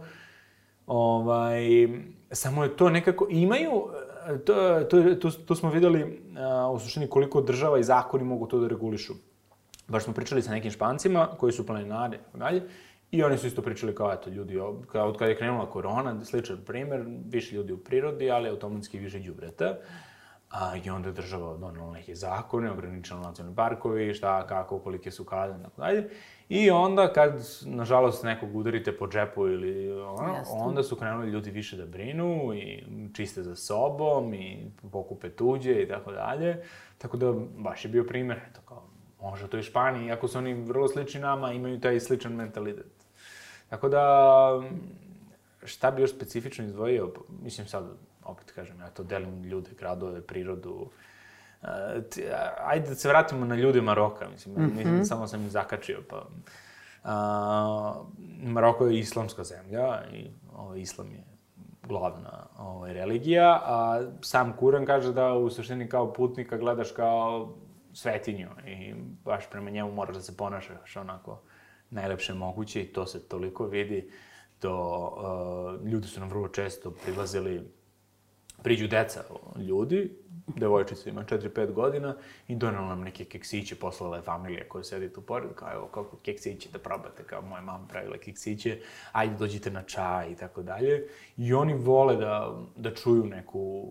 S2: Samo je to nekako, imaju, tu smo videli u suštini koliko država i zakoni mogu to da regulišu. Baš smo pričali sa nekim Špancima koji su planinari i dalje, i oni su isto pričali kao, eto, ljudi, od kada je krenula korona, sličan primjer, više ljudi u prirodi, ali automatski više đubreta. I onda je država donela neke zakone, ograničila nacionalni parkovi, šta, kako, kolike su kazne, tako dalje. I onda, kad, nažalost, nekog udarite po džepu ili onda su krenuli ljudi više da brinu i čiste za sobom i pokupe tuđe i tako dalje. Tako da, baš je bio primjer, eto kao, može to i Španiji, iako su oni vrlo slični nama, imaju taj sličan mentalitet. Tako da, šta bi još specifično izdvojio? Mislim sad, opet kažem, ja to delim ljude, gradove, prirodu. Ajde da se vratimo na ljude Maroka, mislim, samo sam ih zakačio, pa... Maroko je islamska zemlja i islam je glavna religija, a sam Kuran kaže da u suštini kao putnika gledaš kao svetinju i baš prema njemu moraš da se ponašaš onako najlepše moguće i to se toliko vidi. Ljudi su nam vrlo često priđu deca ljudi, devojčica ima 4-5 godina i donela nam neke keksiće, poslala je familija koja sedi tu pored, kao evo kako keksiće da probate, kao moja mama pravila keksiće, ajde dođite na čaj i tako dalje. I oni vole da čuju neku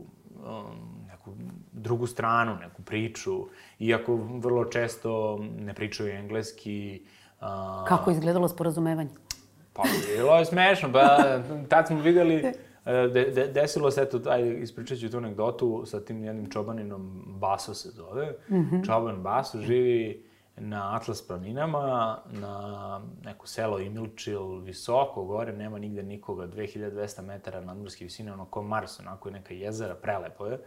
S2: drugu stranu, neku priču, iako vrlo često ne pričaju engleski.
S1: Kako je izgledalo sporazumevanje?
S2: Pa, bilo je smešno, pa tad smo videli, desilo se, eto, ajde, ispričat ću tu anegdotu sa tim jednim čobaninom, Baso se zove. Čoban Baso živi na Atlas planinama, na neko selo Imilčil, visoko gore, nema nigde nikoga, 2200 metara nadmorske visine, ono ko Mars, onako je neka jezera, prelepo je.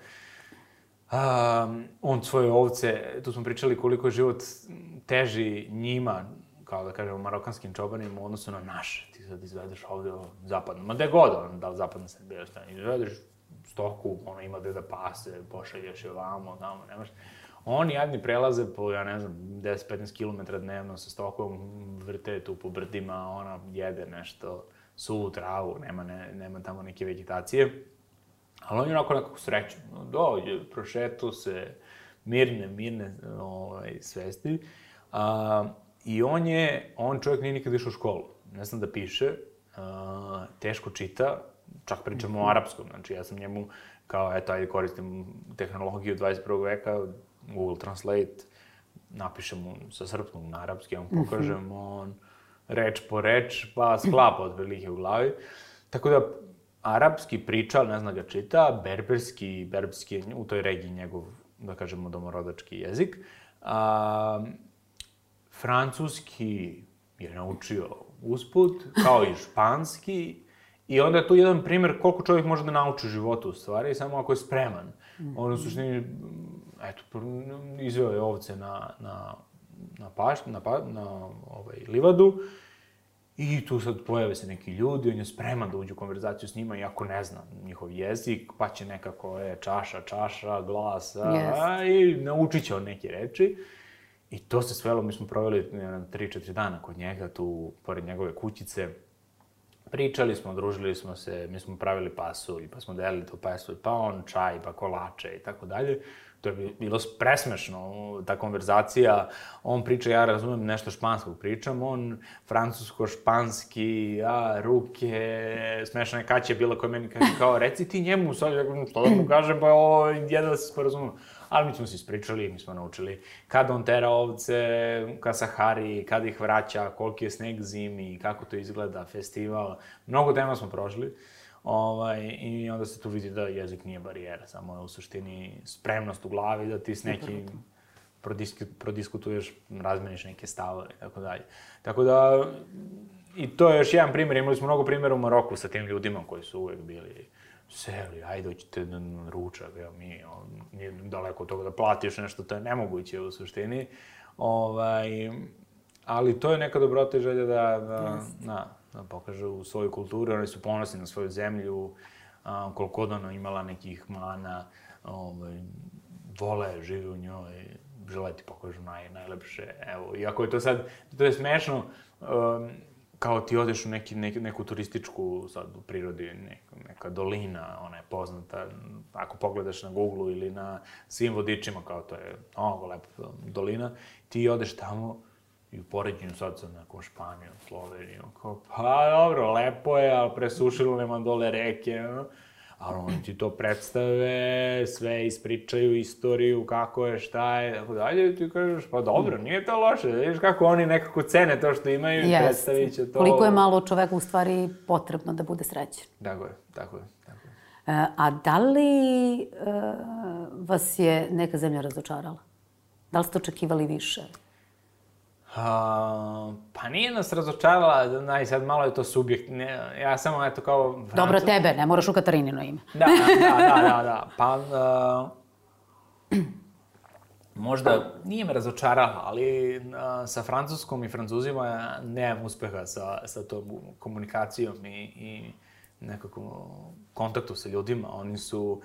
S2: On svoje ovce, tu smo pričali koliko je život teži njima, kao da kažemo, marokanskim čobanima u odnosu na naše. Ti sad izvedeš ovde zapadno, ma gde god, da li zapadna Srbija, izvedeš stoku, ima gde da pase, pošalješ je ovamo, tamo, nemaš. Oni jadni prelaze po, ja ne znam, 10-15 km dnevno sa stokom, vrte tu po brdima, ona jede nešto, suvu travu, nema tamo neke vegetacije. Ali on je onako nekako srećan. Dođe, prošetu se, mirne svesti. I on čovjek nije nikad išao u školu. Ne zna da piše, teško čita, čak pričamo o arapskom. Znači, ja sam njemu kao, eto, ajde koristim tehnologiju 21. veka, Google Translate, napišem sa srpskog na arapski, ja mu pokažem, on reč po reč, pa sklapa otprilike u glavi. Tako da, arapski priča, ali ne zna ga čita, berberski je u toj regiji njegov, da kažemo, domorodački jezik. Francuski je naučio usput, kao i španski. I onda je tu jedan primjer koliko čovjek može da nauči u životu, u stvari, samo ako je spreman. On u suštini, eto, izveo je ovce na livadu i tu sad pojave se neki ljudi, on je spreman da uđe u konverzaciju s njima, iako ne zna njihov jezik, pa će nekako, čaša, glas, i naučit će on neke reči. I to se svelo, mi smo proveli 3-4 dana kod njega, tu, pored njegove kućice. Pričali smo, družili smo se, mi smo pravili pasulj, pa smo delili tu pasulj, pa on čaj, pa kolače i tako dalje. To je bilo presmešno, ta konverzacija. On priča, ja razumem nešto španskog pričam, on francusko-španski, ruke, smešana je Kaća bila koja meni kaže kao, reci ti njemu, sad, što da mu kažem, pa jedno da se sporazumemo. Ali mi smo se ispričali, mi smo naučili kada on tera ovce ka Sahari, kada ih vraća, koliki je sneg zimi, kako to izgleda, festival. Mnogo tema smo prošli. I onda se tu vidi da jezik nije barijera, samo je u suštini spremnost u glavi da ti s nekim prodiskutuješ, razmeniš neke stavove i tako dalje. Tako da, i to je još jedan primjer, imali smo mnogo primjera u Maroku sa tim ljudima koji su uvek bili seli, ajde, hoćete na ručak, evo mi, nije daleko od toga da platiš nešto, to je nemoguće u suštini. Ali to je neka dobrota i želja da pokažu svoju kulturu, oni su ponosni na svoju zemlju, koliko god ona imala nekih mana, vole, žive u njoj, žele ti pokažu najlepše, evo, iako je to sad, to je smešno, kao ti odeš u neku turističku, sad u prirodi, neka dolina, ona je poznata, ako pogledaš na Google-u ili na svim vodičima, kao to je mnogo lepa dolina, ti odeš tamo i u poređenju sad sa nekom Španijom, Slovenijom, kao, pa dobro, lepo je, ali presušilo nema dole reke, ali oni ti to predstave, sve ispričaju istoriju, kako je, šta je, tako dalje, i ti kažeš, pa dobro, nije to loše, vidiš kako oni nekako cene to što imaju i predstavit će to.
S1: Koliko je malo čoveku u stvari potrebno da bude srećen.
S2: Tako je.
S1: A da li vas je neka zemlja razočarala? Da li ste očekivali više?
S2: Pa nije nas razočarala, sad malo je to subjekt, ja samo eto kao...
S1: Dobro tebe, ne moraš u Katarinino ime.
S2: Da. Pa, možda nije me razočarala, ali sa Francuskom i Francuzima nemam uspeha sa tom komunikacijom i nekako kontaktu sa ljudima. Oni su...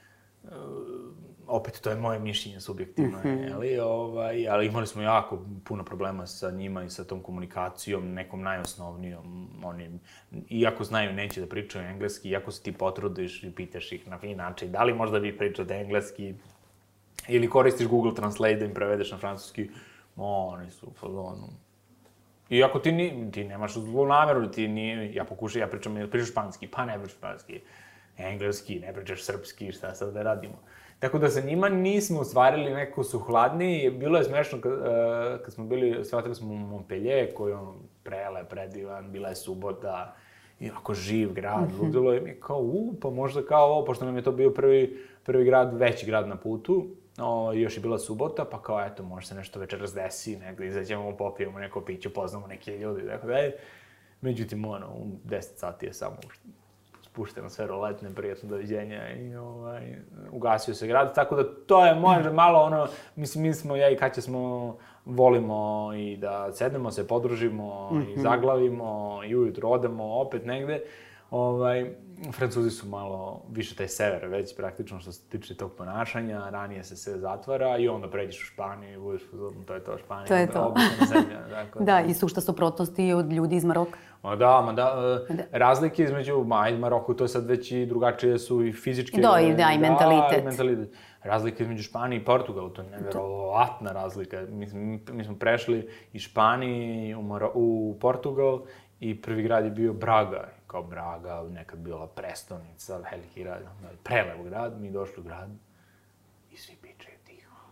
S2: Opet, to je moje mišljenje subjektivno, ali imali smo jako puno problema sa njima i sa tom komunikacijom, nekom najosnovnijom. Oni, iako znaju, neće da pričaju engleski, iako se ti potrudiš i pitaš ih na fin način, da li možda vi pričate engleski ili koristiš Google Translate da im prevedeš na francuski, oni su u fazonu. Iako ti nemaš zlu nameru, ja pričam španski, pa ne pričam španski, engleski, ne pričaš srpski, šta sad da radimo. Tako da sa njima nismo ostvarili neko su hladniji. Bilo je smešno kad smo bili, shvatili smo u Montpellier, koji je predivan, bila je subota, jako živ grad, ludilo je mi kao, pa možda kao ovo, pošto nam je to bio prvi grad, veći grad na putu, još je bila subota, pa kao, eto, može se nešto večeras desi, negdje izađemo, popijemo neko piće, poznamo neke ljudi, tako da je. Međutim, u 10 sati je samo spušteno sve roletne, prijatno doviđenja i ugasio se grad, tako da to je možda malo mislim, mi smo, ja i Kaća smo, volimo i da sednemo se, podružimo i zaglavimo i ujutro odemo opet negde. Francuzi su malo više taj sever već praktično što se tiče tog ponašanja, ranije se sve zatvara i onda pređeš u Španiju i budeš to je to Španija.
S1: To je to. Da, i sušta suprotnosti od ljudi iz Maroka.
S2: Da, razlike između Maroku, to je sad već i drugačije su i fizičke...
S1: Da, i mentalitet.
S2: Razlike između Španije i Portugalu, to je neverovatna razlika. Mi smo prešli iz Španije u Portugal i prvi grad je bio Braga. Kao Braga, nekad bila prestonica, veliki grad, prelep grad, mi došli u grad i svi pričaju tiho. I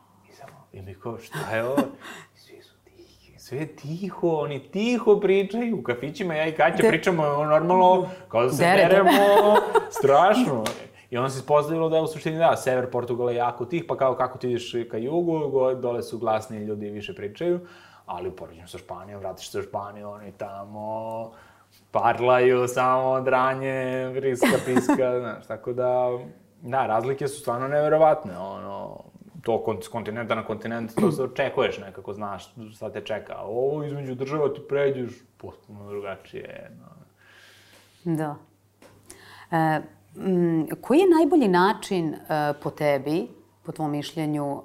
S2: tamo. I mi kao, šta je ovo? Svi su tihi, sve tiho, oni tiho pričaju. U kafićima ja i Kaća pričamo normalno, kao da se beremo, strašno. I onda se ispostavilo da je u suštini sever Portugala je jako tih, pa kao kako ti ideš ka jugu, dole su glasniji ljudi i više pričaju, ali upoređujem sa Španijom, vratiš se u Španiju, oni tamo parlaju samo dranje, vriska, piska, znaš, tako da, razlike su stvarno neverovatne, to s kontinenta na kontinent, to se očekuješ nekako, znaš šta te čeka, a ovo između država ti pređeš potpuno drugačije.
S1: Da. Koji je najbolji način po tebi, po tvom mišljenju,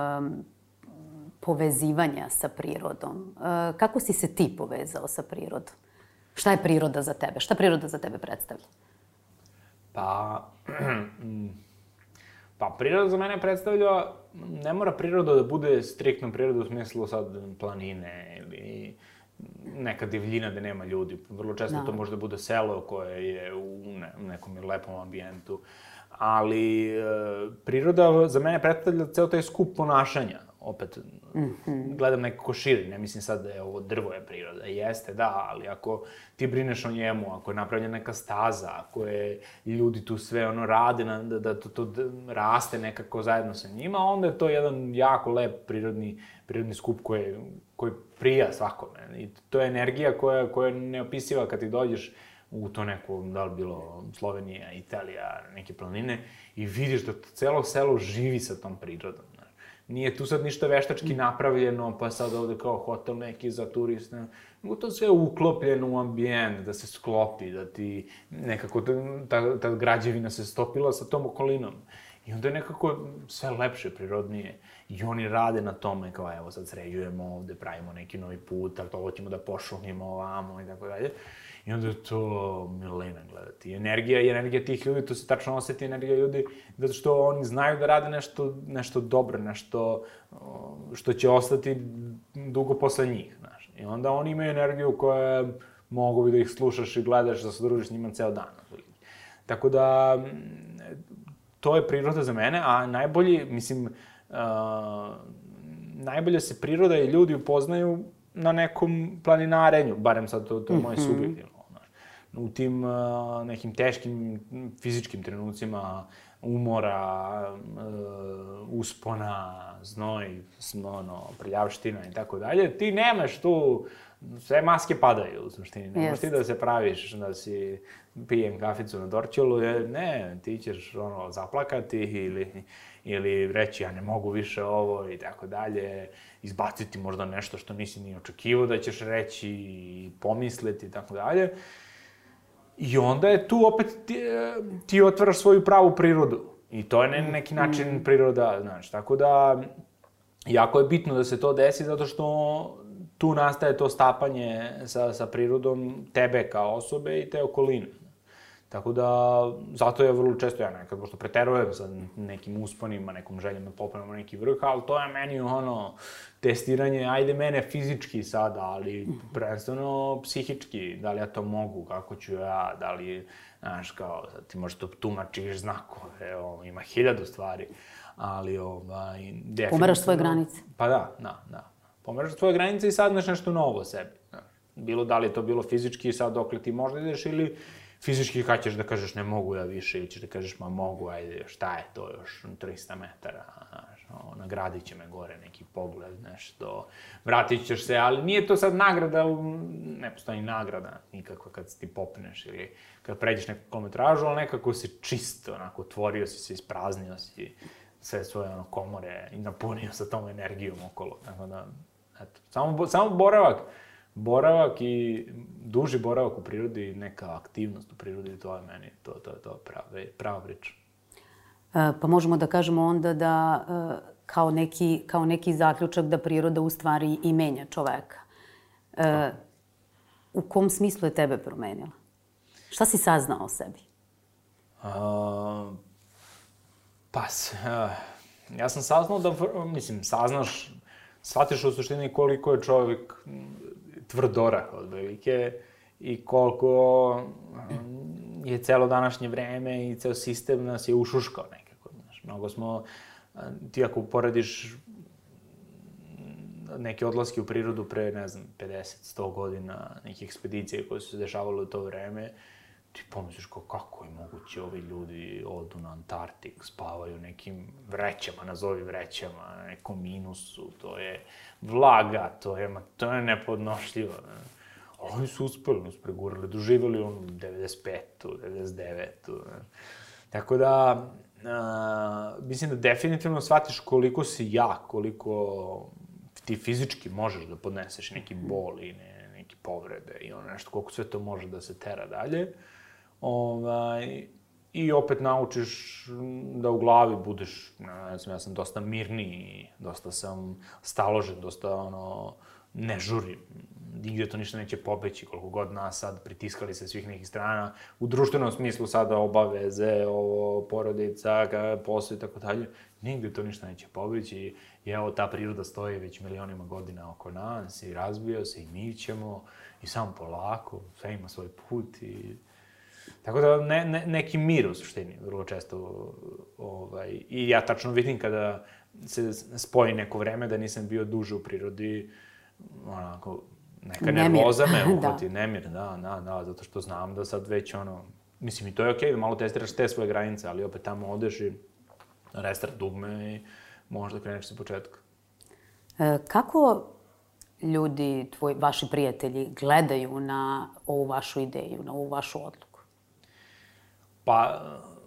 S1: povezivanja sa prirodom? Kako si se ti povezao sa prirodom? Šta je priroda za tebe? Šta priroda za tebe predstavlja?
S2: Pa priroda za mene predstavlja, ne mora priroda da bude striktno priroda u smislu sad planine ili neka divljina gde nema ljudi. Vrlo često to može da bude selo koje je u nekom lepom ambijentu. Ali priroda za mene predstavlja ceo taj skup ponašanja. Opet, gledam nekako širi, ne mislim sad da je ovo drvo je priroda. Jeste, da, ali ako ti brineš o njemu, ako je napravljena neka staza, ako je ljudi tu sve rade, da to raste nekako zajedno sa njima, onda je to jedan jako lep prirodni skup koji prija svakome. I to je energija koja je neopisiva kad ti dođeš u to neko, da li bilo Slovenija, Italija, neke planine, i vidiš da celo selo živi sa tom prirodom. Nije tu sad ništa veštački napravljeno, pa sad ovde kao hotel neki za turiste, nego to sve uklopljeno u ambijent, da se sklopi, da ti nekako ta građevina se stopila sa tom okolinom. I onda je nekako sve lepše, prirodnije. I oni rade na tome, kao evo sad sređujemo ovde, pravimo neki novi put, ali to hoćemo da pošumimo ovamo i tako dalje. I onda je to milina gledati. Energija tih ljudi, to se tačno osjeti energija ljudi, zato što oni znaju da rade nešto dobro, nešto što će ostati dugo posle njih, znaš. I onda oni imaju energiju koja mogu bi da ih slušaš i gledaš, da se družiš s njima ceo dan. Tako da, to je priroda za mene, a najbolje se priroda i ljudi upoznaju na nekom planinarenju, barem sad to je moje subjektivno. U tim nekim teškim fizičkim trenucima umora, uspona, znoj, prljavština i tako dalje, ti nemaš tu, sve maske padaju u suštini. Ne možeš ti da se praviš, da si pijem kaficu na Dorćolu, ne, ti ćeš zaplakati ili reći ja ne mogu više ovo i tako dalje, izbaciti možda nešto što nisi ni očekivao da ćeš reći i pomisliti i tako dalje. I onda je tu opet ti otvaraš svoju pravu prirodu. I to je na neki način priroda, znaš. Tako da, jako je bitno da se to desi, zato što tu nastaje to stapanje sa prirodom tebe kao osobe i te okoline. Tako da, zato je vrlo često ja nekad možda preterujem sa nekim usponima, nekom željom da popnemo neki vrh, ali to je meni testiranje, ajde mene fizički sada, ali prvenstveno psihički, da li ja to mogu, kako ću ja, da li, znaš, kao, ti možeš to tumačiš znakove, ima 1000 stvari, ali, definitivno...
S1: Pomeraš svoje granice.
S2: Pa da. Pomeraš svoje granice i sadneš nešto novo o sebi. Bilo da li je to bilo fizički, sad dokle ti možda ideš, ili fizički kad ćeš da kažeš ne mogu ja više, ili ćeš da kažeš ma mogu, ajde, šta je to još 300 metara, znaš, nagradit će me gore neki pogled, nešto, vratit ćeš se, ali nije to sad nagrada, ne postoji nagrada nikakva kad ti popneš ili kad pređeš neku kilometražu, ali nekako si čisto, onako, otvorio si se, ispraznio si sve svoje komore i napunio sa tom energijom okolo, tako da, eto, samo boravak i duži boravak u prirodi, neka aktivnost u prirodi, to je meni, to je prava priča.
S1: Pa možemo da kažemo onda da kao neki zaključak da priroda u stvari i menja čoveka. U kom smislu je tebe promenila? Šta si saznao o sebi?
S2: Ja sam saznao da, shvatiš u suštini koliko je čovjek tvrdorah od velike i koliko je celo današnje vreme i ceo sistem nas je ušuškao nekako. Mnogo smo, ti ako uporediš neke odlaske u prirodu pre, ne znam, 50-100 godina, neke ekspedicije koje su se dešavale u to vreme, ti pomisliš kako je moguće ovi ljudi odu na Antarktik, spavaju u nekim vrećama, nazovi vrećama, na nekom minusu, to je vlaga, to je nepodnošljivo. Oni su uspeli, oni su pregurali, doživjeli 95-u, 99-u. Tako da, mislim da definitivno shvatiš koliko si jak, koliko ti fizički možeš da podneseš neki bol i neke povrede i nešto, koliko sve to može da se tera dalje. I opet naučiš da u glavi budeš, ne znam, ja sam dosta mirniji, dosta sam staložen, dosta, ne žurim. Nigde to ništa neće pobeći, koliko god nas sad pritiskali sa svih nekih strana. U društvenom smislu sada obaveze, porodica, posao i tako dalje. Nigde to ništa neće pobeći. I evo, ta priroda stoji već milionima godina oko nas i razbio se i mi ćemo. I samo polako, sve ima svoj put i... Tako da, neki mir u suštini, vrlo često. I ja tačno vidim kada se spoji neko vreme da nisam bio duže u prirodi, onako, neka nervoza me uhvati, nemir, da, zato što znam da sad već mislim i to je okej, da malo testiraš te svoje granice, ali opet tamo odeš i restart dugme i možda kreneš sa početka.
S1: Kako ljudi, vaši prijatelji, gledaju na ovu vašu ideju, na ovu vašu odluku?
S2: Pa,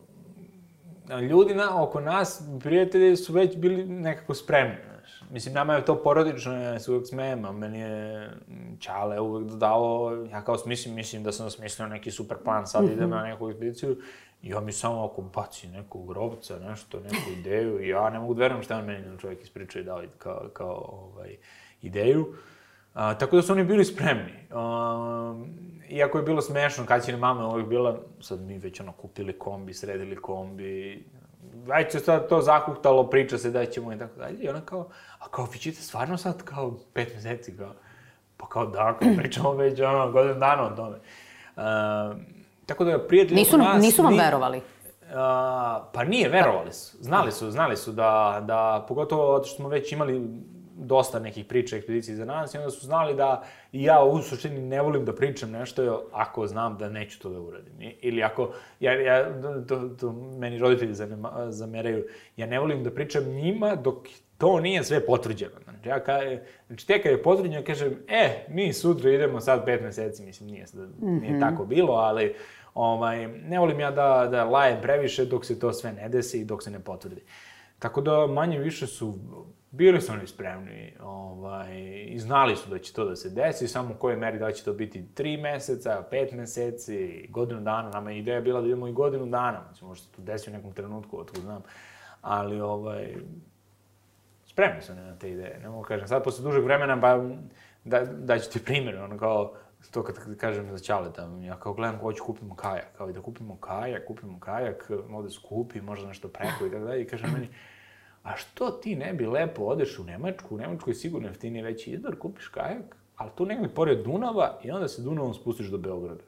S2: ljudi oko nas, prijatelji, su već bili nekako spremni. Mislim, nama je to porodično, ja se uvek smijem, a meni je Ćale uvek dodavao, ja kao mislim da sam smislio neki super plan, sad idem na neku ekspediciju i on mi samo ako baci nekog grobca, nešto, neku ideju i ja ne mogu da verujem šta on meni čovjek ispričao i dao kao ideju. Tako da su oni bili spremni. Iako je bilo smešno, Kaćina mama je uvijek bila, sad mi već kupili kombi, sredili kombi, već se sad to zakuhtalo, priča se da ćemo i tako dalje. I ona kao, vi ćete stvarno sad 5 meseci, pa da, pričamo već godinu dana o tome. Tako da prijatelji oko nas...
S1: Nisu vam verovali?
S2: Pa nije, verovali su. Znali su da, pogotovo zato što smo već imali dosta nekih priča, ekspedicije za nas i onda su znali da i ja u suštini ne volim da pričam nešto ako znam da neću to da uradim. Ili ako, to meni roditelji zameraju, ja ne volim da pričam njima dok to nije sve potvrđeno. Znači, tek kad je potvrđeno, kažem, mi sutra idemo sad 5 meseci, mislim, nije tako bilo, ali ne volim ja da lajem previše dok se to sve ne desi i dok se ne potvrdi. Tako da manje više bili su oni spremni i znali su da će to da se desi, samo u kojoj meri da će to biti 3 meseca, 5 meseci, godinu dana. Nama je ideja bila da idemo i godinu dana, možda se to desi u nekom trenutku, otkud znam, ali spremni su na te ideje, ne mogu kažem. Sad, posle dužeg vremena, pa daću ti primjer, kao to kad kažem za Ćaleta, ja kao gledam hoću kupimo kajak, kao i da kupimo kajak, ovde skupi, možda nešto preko i tako dalje, i kažem meni, a što ti ne bi lepo odeš u Nemačku, u Nemačkoj je sigurno jeftinije veći izbor, kupiš kajak, ali tu negdje pored Dunava i onda se Dunavom spustiš do Beograda.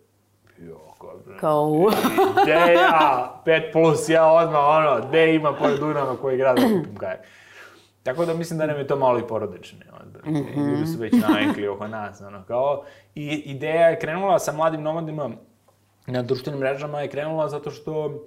S1: Kao
S2: ideja, 5+, ja odmah, gde ima pored Dunava koji grad da kupim kajak. Tako da mislim da nam je to malo i porodično. Ljudi su već navikli oko nas, kao. I ideja je krenula sa mladim nomadima na društvenim mrežama, je krenula zato što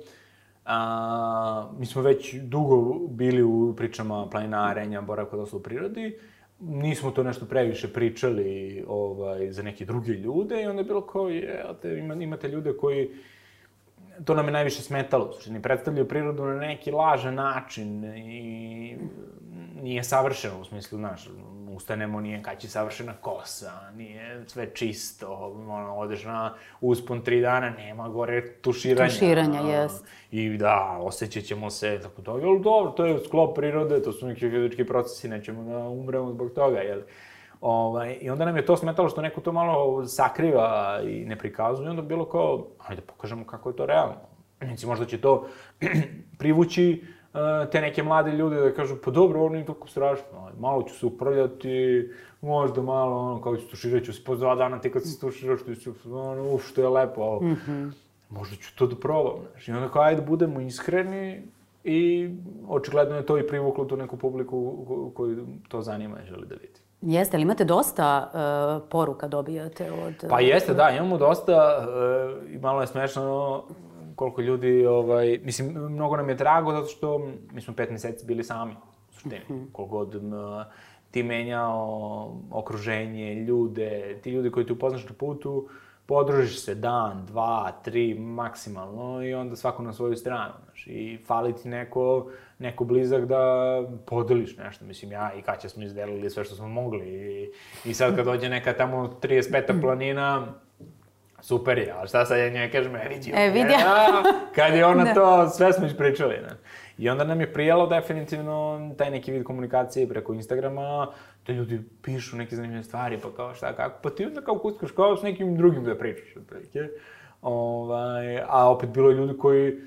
S2: mi smo već dugo bili u pričama planinarenja, boravka dosta u prirodi. Nismo to nešto previše pričali za neke druge ljude i onda je bilo kao, imate ljude koji, to nam je najviše smetalo, znači predstavljaju prirodu na neki lažan način i nije savršeno u smislu, znaš, ustanemo, nije kad će savršena kosa, nije sve čisto, odeš na uspon 3 dana, nema gore tuširanja.
S1: Tuširanja, jest.
S2: I da, osjećat ćemo se, tako to, ali dobro, to je sklop prirode, to su neki fizički procesi, nećemo da umremo zbog toga, jel? I onda nam je to smetalo što neko to malo sakriva i ne prikazuje, i onda bilo kao, ajde pokažemo kako je to realno. Znači, možda će to privući te neke mlade ljude da kažu, pa dobro, ovo nije toliko strašno, malo ću se uprljati, možda malo, kao ću tuširat ću se po 2 dana, ti kad se tuširaš, ti ću, što je lepo, možda ću to da probam, znaš. I onda kao, ajde budemo iskreni, I očigledno je to i privuklo tu neku publiku koju to zanima i želi da vidi.
S1: Jeste, ali imate dosta poruka dobijate od...
S2: Pa jeste, da, imamo dosta i malo je smešno koliko ljudi, mislim, mnogo nam je drago zato što mi smo 5 meseci bili sami, u suštini. Koliko god ti menjao okruženje, ljude, ti ljudi koji ti upoznaš na putu, podružiš se dan, 2, 3, maksimalno i onda svako na svoju stranu, znaš. I fali ti neko blizak da podeliš nešto. Mislim, ja i Kaća smo izdelili sve što smo mogli i sad kad dođe neka tamo 35. planina, super je, ali šta sad ja njoj kažem, vidi. Kad je ona to, sve smo ispričali, ne. I onda nam je prijelo definitivno taj neki vid komunikacije preko Instagrama, da ljudi pišu neke zanimljive stvari, pa kao šta, kako, pa ti onda kao kuskaš kao s nekim drugim da pričaš, otprilike. A opet bilo je ljudi koji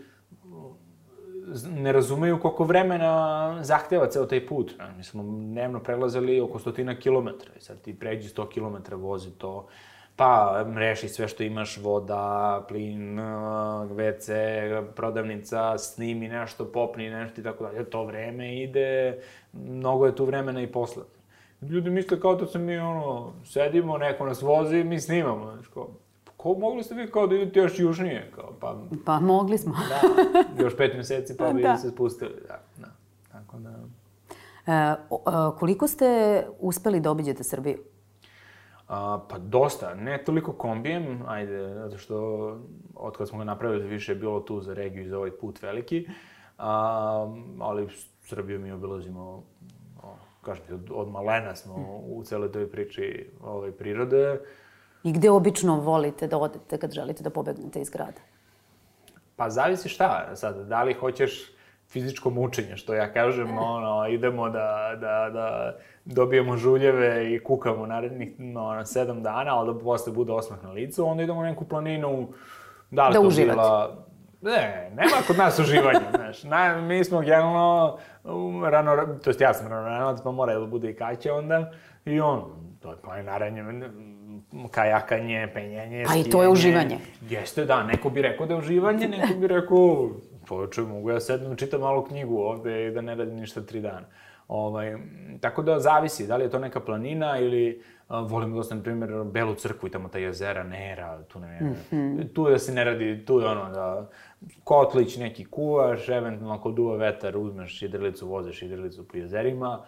S2: ne razumeju koliko vremena zahteva ceo taj put. Mi smo dnevno prelazili oko 100 kilometra i sad ti pređi 100 kilometra, vozi to, pa reši sve što imaš, voda, plin, WC, prodavnica, snimi nešto, popni nešto i tako dalje. To vreme ide, mnogo je tu vremena i posle. Ljudi misle kao da se mi, sedimo, neko nas vozi, mi snimamo, znaš, kao, mogli ste vi kao da idete još južnije, kao, pa...
S1: Pa mogli smo.
S2: Da, još 5 meseci pa bi se spustili, da, tako da...
S1: Koliko ste uspeli da obiđete Srbiju?
S2: Pa dosta, ne toliko kombijem, ajde, zato što otkad smo ga napravili više je bilo tu za regiju i za ovaj put veliki, ali Srbiju mi obilazimo, kažem ti, od malena smo u celoj toj priči prirode.
S1: I gde obično volite da odete kad želite da pobegnete iz grada?
S2: Pa zavisi šta, sad, da li hoćeš fizičko mučenje, što ja kažem, idemo da dobijemo žuljeve i kukamo narednih 7 dana, ali da posle bude osmeh na licu, onda idemo u neku planinu, da li to bila... Ne, nema kod nas uživanja, znaš. Mi smo generalno to jest ja sam ranovremenovac, pa mora da bude i Kaća onda, i to je planinarenje, kajakanje, penjanje, skijanje.
S1: Pa i to je uživanje.
S2: Jeste, da, neko bi rekao da je uživanje, neko bi rekao, mogu ja sedem, čitam malu knjigu ovde i da ne radim ništa 3 dana. Tako da zavisi, da li je to neka planina ili volimo dosta, na primjer, Belu crkvu i tamo ta jezera, Nera, tu da se ne radi, tu je da kotlić neki kuvaš, eventualno ako duva vetar, uzmeš jedrilicu, vozeš jedrilicu po jezerima,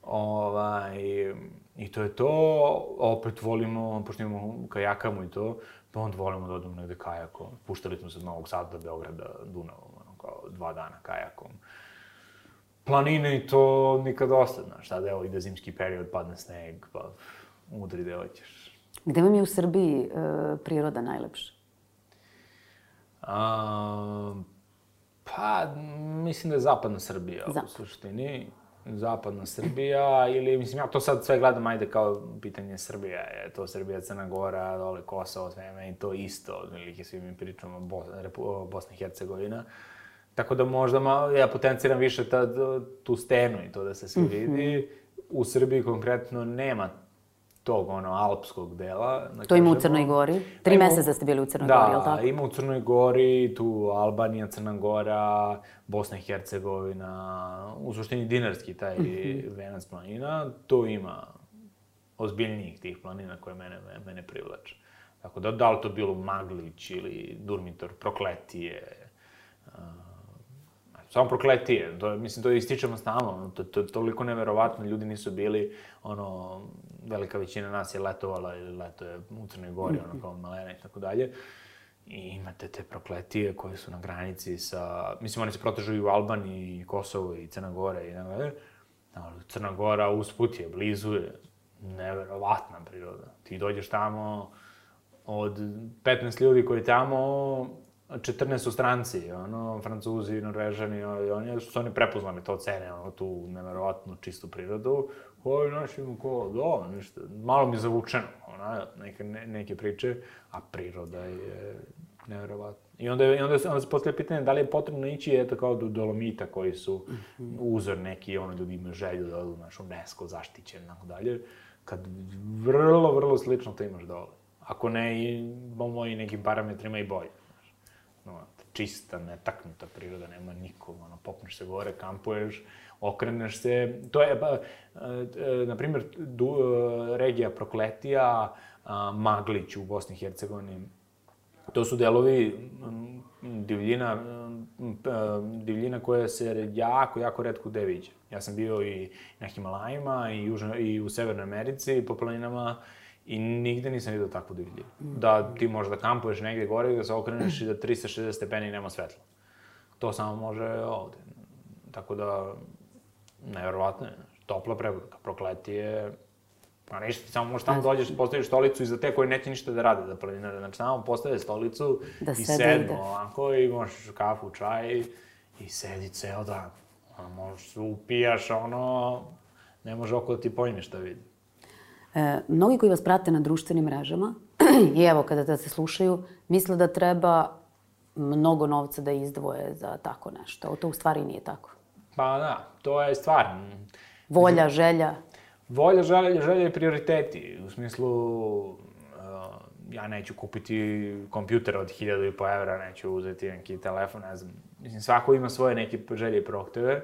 S2: i to je to. Opet volimo, pošto imamo kajakamo i to, pa onda volimo da odemo negde kajakom. Puštali smo se od Novog Sada do Beograda Dunavom, kao 2 dana kajakom. Planine i to nikad dosta, znaš, sad evo ide zimski period, padne sneg, pa udri gde hoćeš.
S1: Gde vam je u Srbiji priroda najlepša?
S2: Pa, mislim da je zapadna Srbija, u suštini. Zapadna Srbija, ili, mislim, ja to sad sve gledam, ajde, kao pitanje Srbija, je to Srbija, Crna Gora, dole Kosovo, sve meni to isto, ili svi mi pričamo Bosna i Hercegovina. Tako da možda ja potenciram više tu stenu i to da se svi vidi. U Srbiji konkretno nema tog alpskog dela.
S1: To ima u Crnoj Gori? 3 meseca ste bili u Crnoj Gori, je li tako?
S2: Da, ima u Crnoj Gori, tu Albanija, Crna Gora, Bosna i Hercegovina, u suštini dinarski taj venac planina, to ima ozbiljnijih tih planina koje mene privlače. Tako da li to bilo Maglić ili Durmitor, Prokletije, samo Prokletije, mislim, to ističemo stalno, to je toliko neverovatno, ljudi nisu bili, velika većina nas je letovala ili letuje u Crnoj Gori, kao malena i tako dalje. I imate te Prokletije koje su na granici sa, mislim, oni se protežu i u Albaniji, i Kosovo, i Crna Gora, i tako dalje. Crna Gora usput je, blizu je, neverovatna priroda. Ti dođeš tamo, od 15 ljudi koji tamo, 14 su stranci, Francuzi, Norvežani, oni su prepoznali to, cene, tu neverovatnu čistu prirodu, koji našim, ništa, malo mi je zavučeno, neke priče, a priroda je neverovatna. I onda se postavlja pitanje da li je potrebno ići, eto, kao do Dolomita, koji su uzor neki, ljudi imaju želju da odu, UNESCO zaštićen, i tako dalje, kad vrlo, vrlo slično to imaš dole. Ako ne, i po mojim nekim parametrima i bolje. čista, netaknuta priroda, nema nikog, popneš se gore, kampuješ, okreneš se. To je, na primjer, regija Prokletija, Maglić u Bosni i Hercegovini. To su delovi divljina koja se jako retko gde viđa. Ja sam bio i na Himalajima i u Severnoj Americi, po planinama, i nigde nisam vidio takvu divljinu. Da ti možeš da kampuješ negde gore, da se okreneš i da 360 stepeni nema svetla. To samo može ovde. Tako da, nevjerovatno je. Topla preporuka. Prokletije, pa ništa, samo možeš tamo dođeš, postaviš stolicu i za te koji neće ništa da rade, da planinare. Znači, samo postave stolicu i sednu ovako i možeš kafu, čaj i sedi ceo dan. Možeš se upijaš, ne može oko da ti pojme šta vidi.
S1: Mnogi koji vas prate na društvenim mrežama i evo kada se slušaju, misle da treba mnogo novca da izdvoje za tako nešto. To u stvari nije tako.
S2: Pa da, to je stvar.
S1: Volja, želja.
S2: Volja, želja i prioriteti. U smislu, ja neću kupiti kompjuter od 1.500 evra, neću uzeti neki telefon, ne znam. Mislim, svako ima svoje neke želje i prohteve,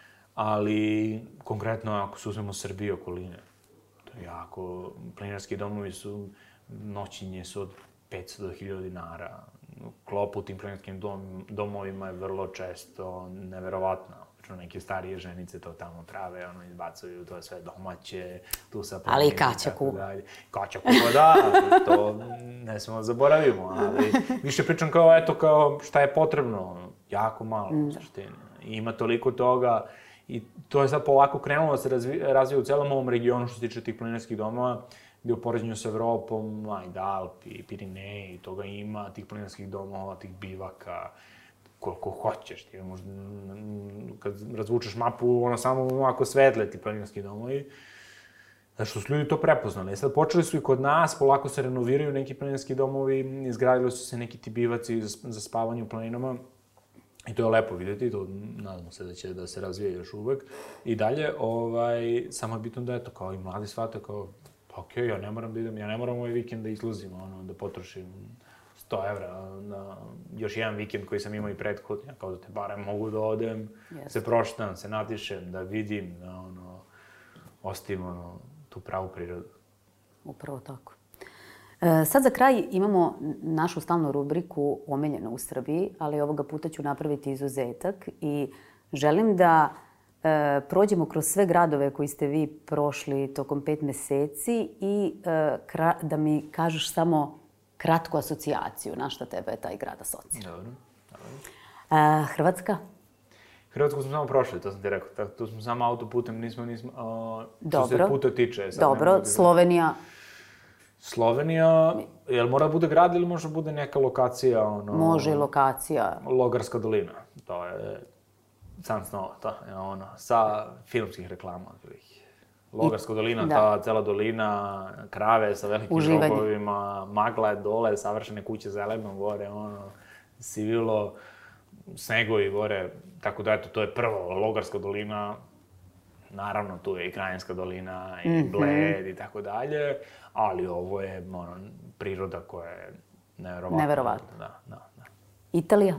S2: ali konkretno ako se uzmemo Srbije i okoline, to je jako, planinarski domovi su, noćenje su od 500 do 1000 dinara. Klop u tim planinarskim domovima je vrlo često neverovatna. Neke starije ženice to tamo prave, izbacuju, to je sve domaće, tu sa planine.
S1: Ali i kaćaku.
S2: Kaćaku, da, to ne smemo da zaboravimo, ali više pričam kao šta je potrebno, jako malo u suštini. Ima toliko toga i to je sad polako krenulo da se razvija u celom ovom regionu što se tiče tih planinarskih domova, gde u poređenju s Evropom, Alpi, Pirineji, toga ima, tih planinarskih domova, tih bivaka, koliko hoćeš. Ti možda, kad razvučeš mapu, samo ovako svetle ti planinarski domovi. Zato što su ljudi to prepoznali. Sad počeli su i kod nas, polako se renoviraju neki planinarski domovi, izgradili su se neki ti bivaci za spavanje u planinama. I to je lepo videti, to nadamo se da će da se razvije još uvek. I dalje, samo je bitno da eto, kao i mladi shvate, kao, okej, ja ne moram da idem, ja ne moram ovaj vikend da izlazim, da potrošim 100 evra na još jedan vikend koji sam imao i prethodni, kao da te barem mogu da odem, se proštam, se nadišem, da vidim, da ostavim tu pravu prirodu.
S1: Upravo tako. Sad za kraj imamo našu stalnu rubriku Omiljeno u Srbiji, ali ovoga puta ću napraviti izuzetak i želim da prođemo kroz sve gradove koji ste vi prošli tokom 5 meseci i da mi kažeš samo kratku asocijaciju na šta tebe je taj grad asocija.
S2: Dobro.
S1: Hrvatska?
S2: Hrvatsku smo samo prošli, to sam ti rekao. Tu smo samo autoputem, nismo, što se puta tiče.
S1: Dobro, Slovenija?
S2: Slovenija, jel mora da bude grad ili može da bude neka lokacija?
S1: Može i lokacija.
S2: Logarska dolina, to je san snova, to je sa filmskih reklama. Logarska dolina, ta cela dolina, krave sa velikim rogovima, magla je dole, savršene kuće zeleno gore, sivilo, snegovi gore, tako da eto, to je prvo, Logarska dolina, naravno tu je i Krajinska dolina, i Bled i tako dalje, ali ovo je priroda koja je neverovatna.
S1: Neverovatna.
S2: Da.
S1: Italija?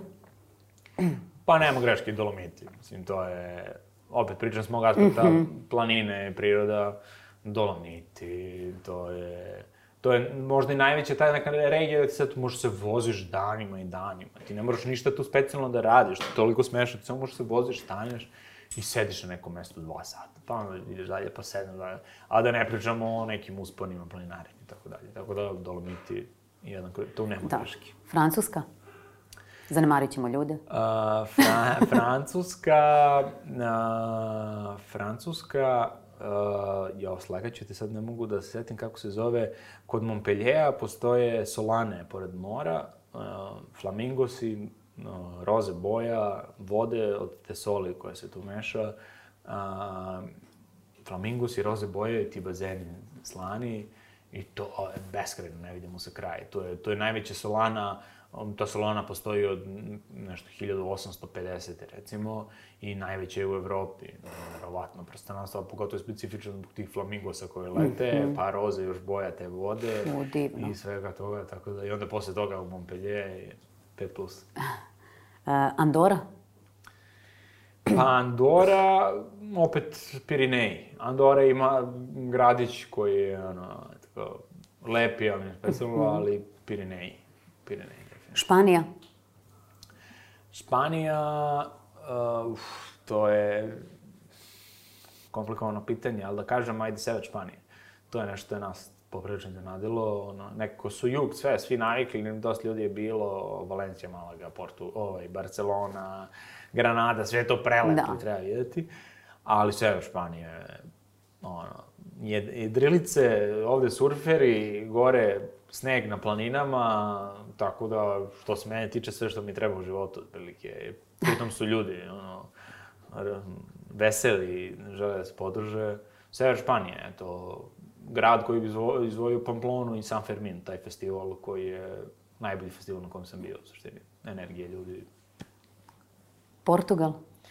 S2: Pa nema greške, Dolomiti, mislim, to je... Opet pričam s mog aspekta, planine, priroda, Dolomiti, to je možda i najveća ta neka regija da ti sad možeš se voziš danima i danima. Ti ne moraš ništa tu specijalno da radiš, to je toliko smešno, ti samo možeš se voziš, staneš i sediš na nekom mestu 2 sata. Pa onda ideš dalje, pa 7 dalje. A da ne pričamo o nekim usponima, planinarima i tako dalje. Tako da Dolomiti, tu nema greške.
S1: Francuska? Zanemarit ćemo ljude.
S2: Francuska, slagaću te, sad ne mogu da se setim kako se zove, kod Montpelliera postoje solane pored mora, flamingosi, roze boja, vode od te soli koja se tu meša, flamingosi, roze boje i ti bazeni slani i to je beskrajno, ne vidimo se kraj. To je najveća solana. Ta solana postoji od nešto 1850. recimo i najveća je u Evropi. Verovatno prostranstvo, a pogotovo je specifično zbog tih flamingosa koje lete, pa roze još boja te vode i svega toga, tako da i onda posle toga u Montpellier je 5+.
S1: Andora?
S2: Pa Andora, opet Pirineji. Andora ima gradić koji je tako, lepi, specijalno, ali Pirineji.
S1: Španija?
S2: Španija, to je komplikovano pitanje, ali da kažem, ajde sever Španije. To je nešto što je nas poprilično iznenadilo. Nekako su jug, svi navikli, dosta ljudi je bilo, Valencija, Malaga, Barcelona, Granada, sve to prelepo i treba vidjeti. Ali sever Španije, jedrilice, ovde surferi, gore sneg na planinama, tako da, što se mene tiče, sve što mi treba u životu, otprilike. Pritom su ljudi, veseli, žele da se podrže. Sever Španije, eto, grad koji bi izdvojio Pamplonu i San Fermin, taj festival koji je najbolji festival na kojem sam bio, u suštini. Energije ljudi.
S1: Portugal?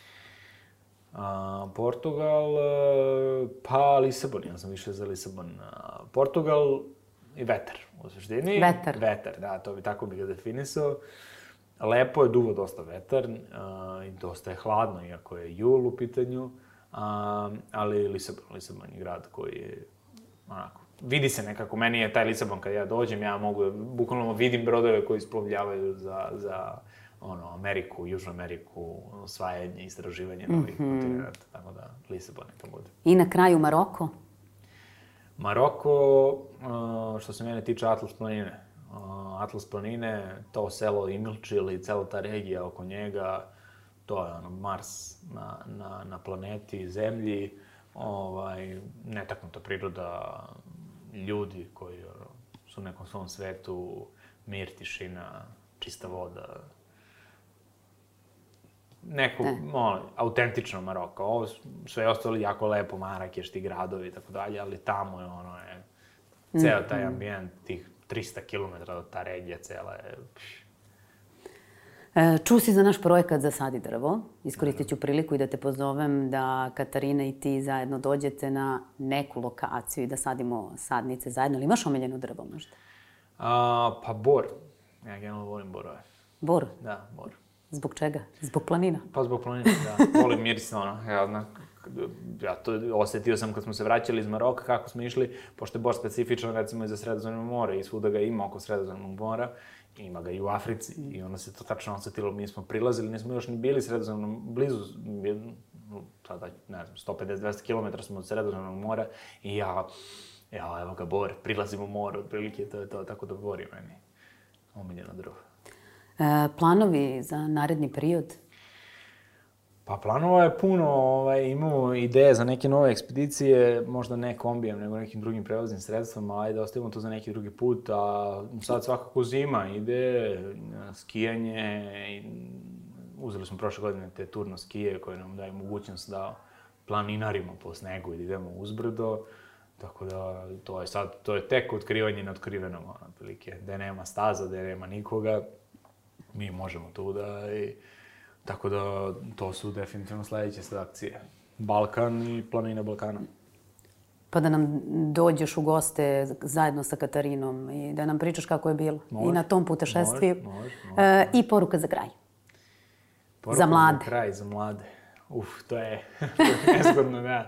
S2: Portugal, pa Lisabon, ja sam više za Lisabon. Portugal i vetar, u suštini.
S1: Vetar.
S2: Vetar, da, tako bi ga definisao. Lepo je, duvo dosta vetar, i dosta je hladno, iako je jul u pitanju, ali Lisabon je grad koji je, onako, vidi se nekako, meni je taj Lisabon kad ja dođem, ja mogu, bukvalno vidim brodove koji isplovljavaju za Ameriku, Južnu Ameriku, osvajanje, istraživanje novih kontinenta, tako da Lisabon neka bude.
S1: I na kraju Maroko?
S2: Maroko, što se mene tiče Atlas planine. Atlas planine, to selo Imilčil i cela ta regija oko njega, to je Mars na planeti, Zemlji, netaknuta priroda, ljudi koji su u nekom svom svetu, mir, tišina, čista voda. Neko, autentično Maroko. Ovo sve ostalo jako lepo, Marakeš, ti gradovi i tako dalje, ali tamo je, ceo taj ambijent, tih 300 km od ta regija cela je...
S1: Čuo si za naš projekat Zasadi drvo. Iskoristit ću priliku i da te pozovem da Katarina i ti zajedno dođete na neku lokaciju i da sadimo sadnice zajedno. Ili imaš omiljeno drvo možda?
S2: Pa bor. Ja generalno volim borove.
S1: Bor?
S2: Da, bor.
S1: Zbog čega? Zbog planina?
S2: Pa zbog planina, da. Volim miris, ja to osetio sam kad smo se vraćali iz Maroka, kako smo išli, pošto je bor specifičan, recimo, i za Sredozemno more i svuda ga ima oko Sredozemnog mora, ima ga i u Africi i onda se to tačno osetilo, mi smo prilazili, nismo još ni bili Sredozemnom, blizu, sada, ne znam, 150-200 km smo od Sredozemnog mora i evo ga bor, prilazim u more, otprilike, to je to, tako da bor je meni omiljeno drvo.
S1: Planovi za naredni period?
S2: Pa planova je puno, imamo ideje za neke nove ekspedicije, možda ne kombijem, nego nekim drugim prevoznim sredstvama, ajde ostavimo to za neki drugi put, a sad svakako zima ide, skijanje, uzeli smo prošle godine te turno skije koje nam daju mogućnost da planinarimo po snegu i da idemo uzbrdo, tako da to je tek otkrivanje neotkrivenog, otprilike, gde nema staza, gde nema nikoga, mi možemo tu tako da to su definitivno sledeće sve akcije. Balkan i planine Balkana.
S1: Pa da nam dođeš u goste zajedno sa Katarinom i da nam pričaš kako je bilo i na tom putešestvu. Može. I poruka za kraj. Za mlade.
S2: Poruka za kraj, za mlade. To je nezgodno, da.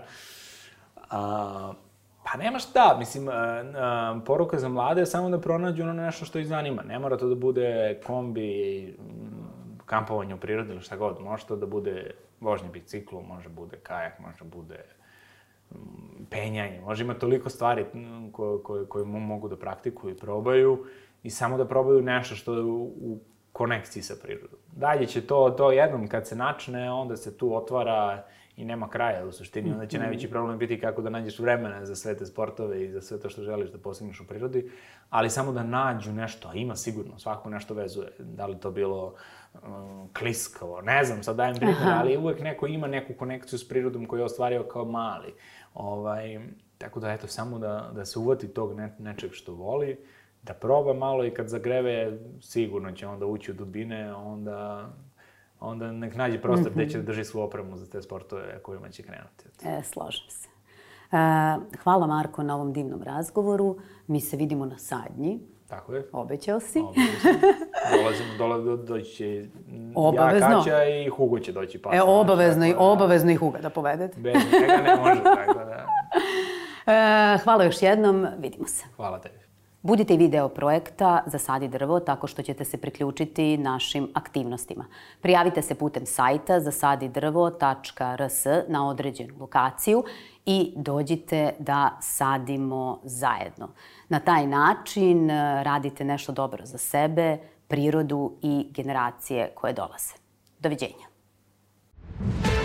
S2: Pa nema šta, mislim, poruka za mlade je samo da pronađu nešto što ih zanima. Ne mora to da bude kombi, kampovanje u prirodi ili šta god. Može to da bude vožnje biciklom, može bude kajak, može bude penjanje. Može ima toliko stvari koje mogu da praktikuju i probaju i samo da probaju nešto što je u konekciji sa prirodom. Dalje će to jednom kad se načne, onda se tu otvara i nema kraja u suštini. Onda će najveći problem biti kako da nađeš vremena za sve te sportove i za sve to što želiš da postigneš u prirodi, ali samo da nađu nešto, a ima sigurno, svako nešto vezuje. Da li to bilo kliskavo, ne znam, sad dajem primjer, ali uvek neko ima neku konekciju s prirodom koju je ostvario kao mali. Tako da, eto, samo da se uvati tog nečeg što voli, da proba malo i kad zagreve, sigurno će onda ući u dubine, onda nek nađe prostor gde će da drži svu opremu za te sportove kojima će krenuti.
S1: Slažem se. Hvala, Marko, na ovom divnom razgovoru. Mi se vidimo na sadnji.
S2: Tako je.
S1: Obećao si.
S2: Doći će
S1: Obavezno.
S2: ja, Kaća i Hugo će doći.
S1: Obavezno i Huga da povedete.
S2: Bez njega ne može, tako da.
S1: Hvala još jednom, vidimo se.
S2: Hvala tebi.
S1: Budite i video projekta Zasadi drvo tako što ćete se priključiti našim aktivnostima. Prijavite se putem sajta zasadidrvo.rs na određenu lokaciju i dođite da sadimo zajedno. Na taj način radite nešto dobro za sebe, prirodu i generacije koje dolaze. Doviđenja.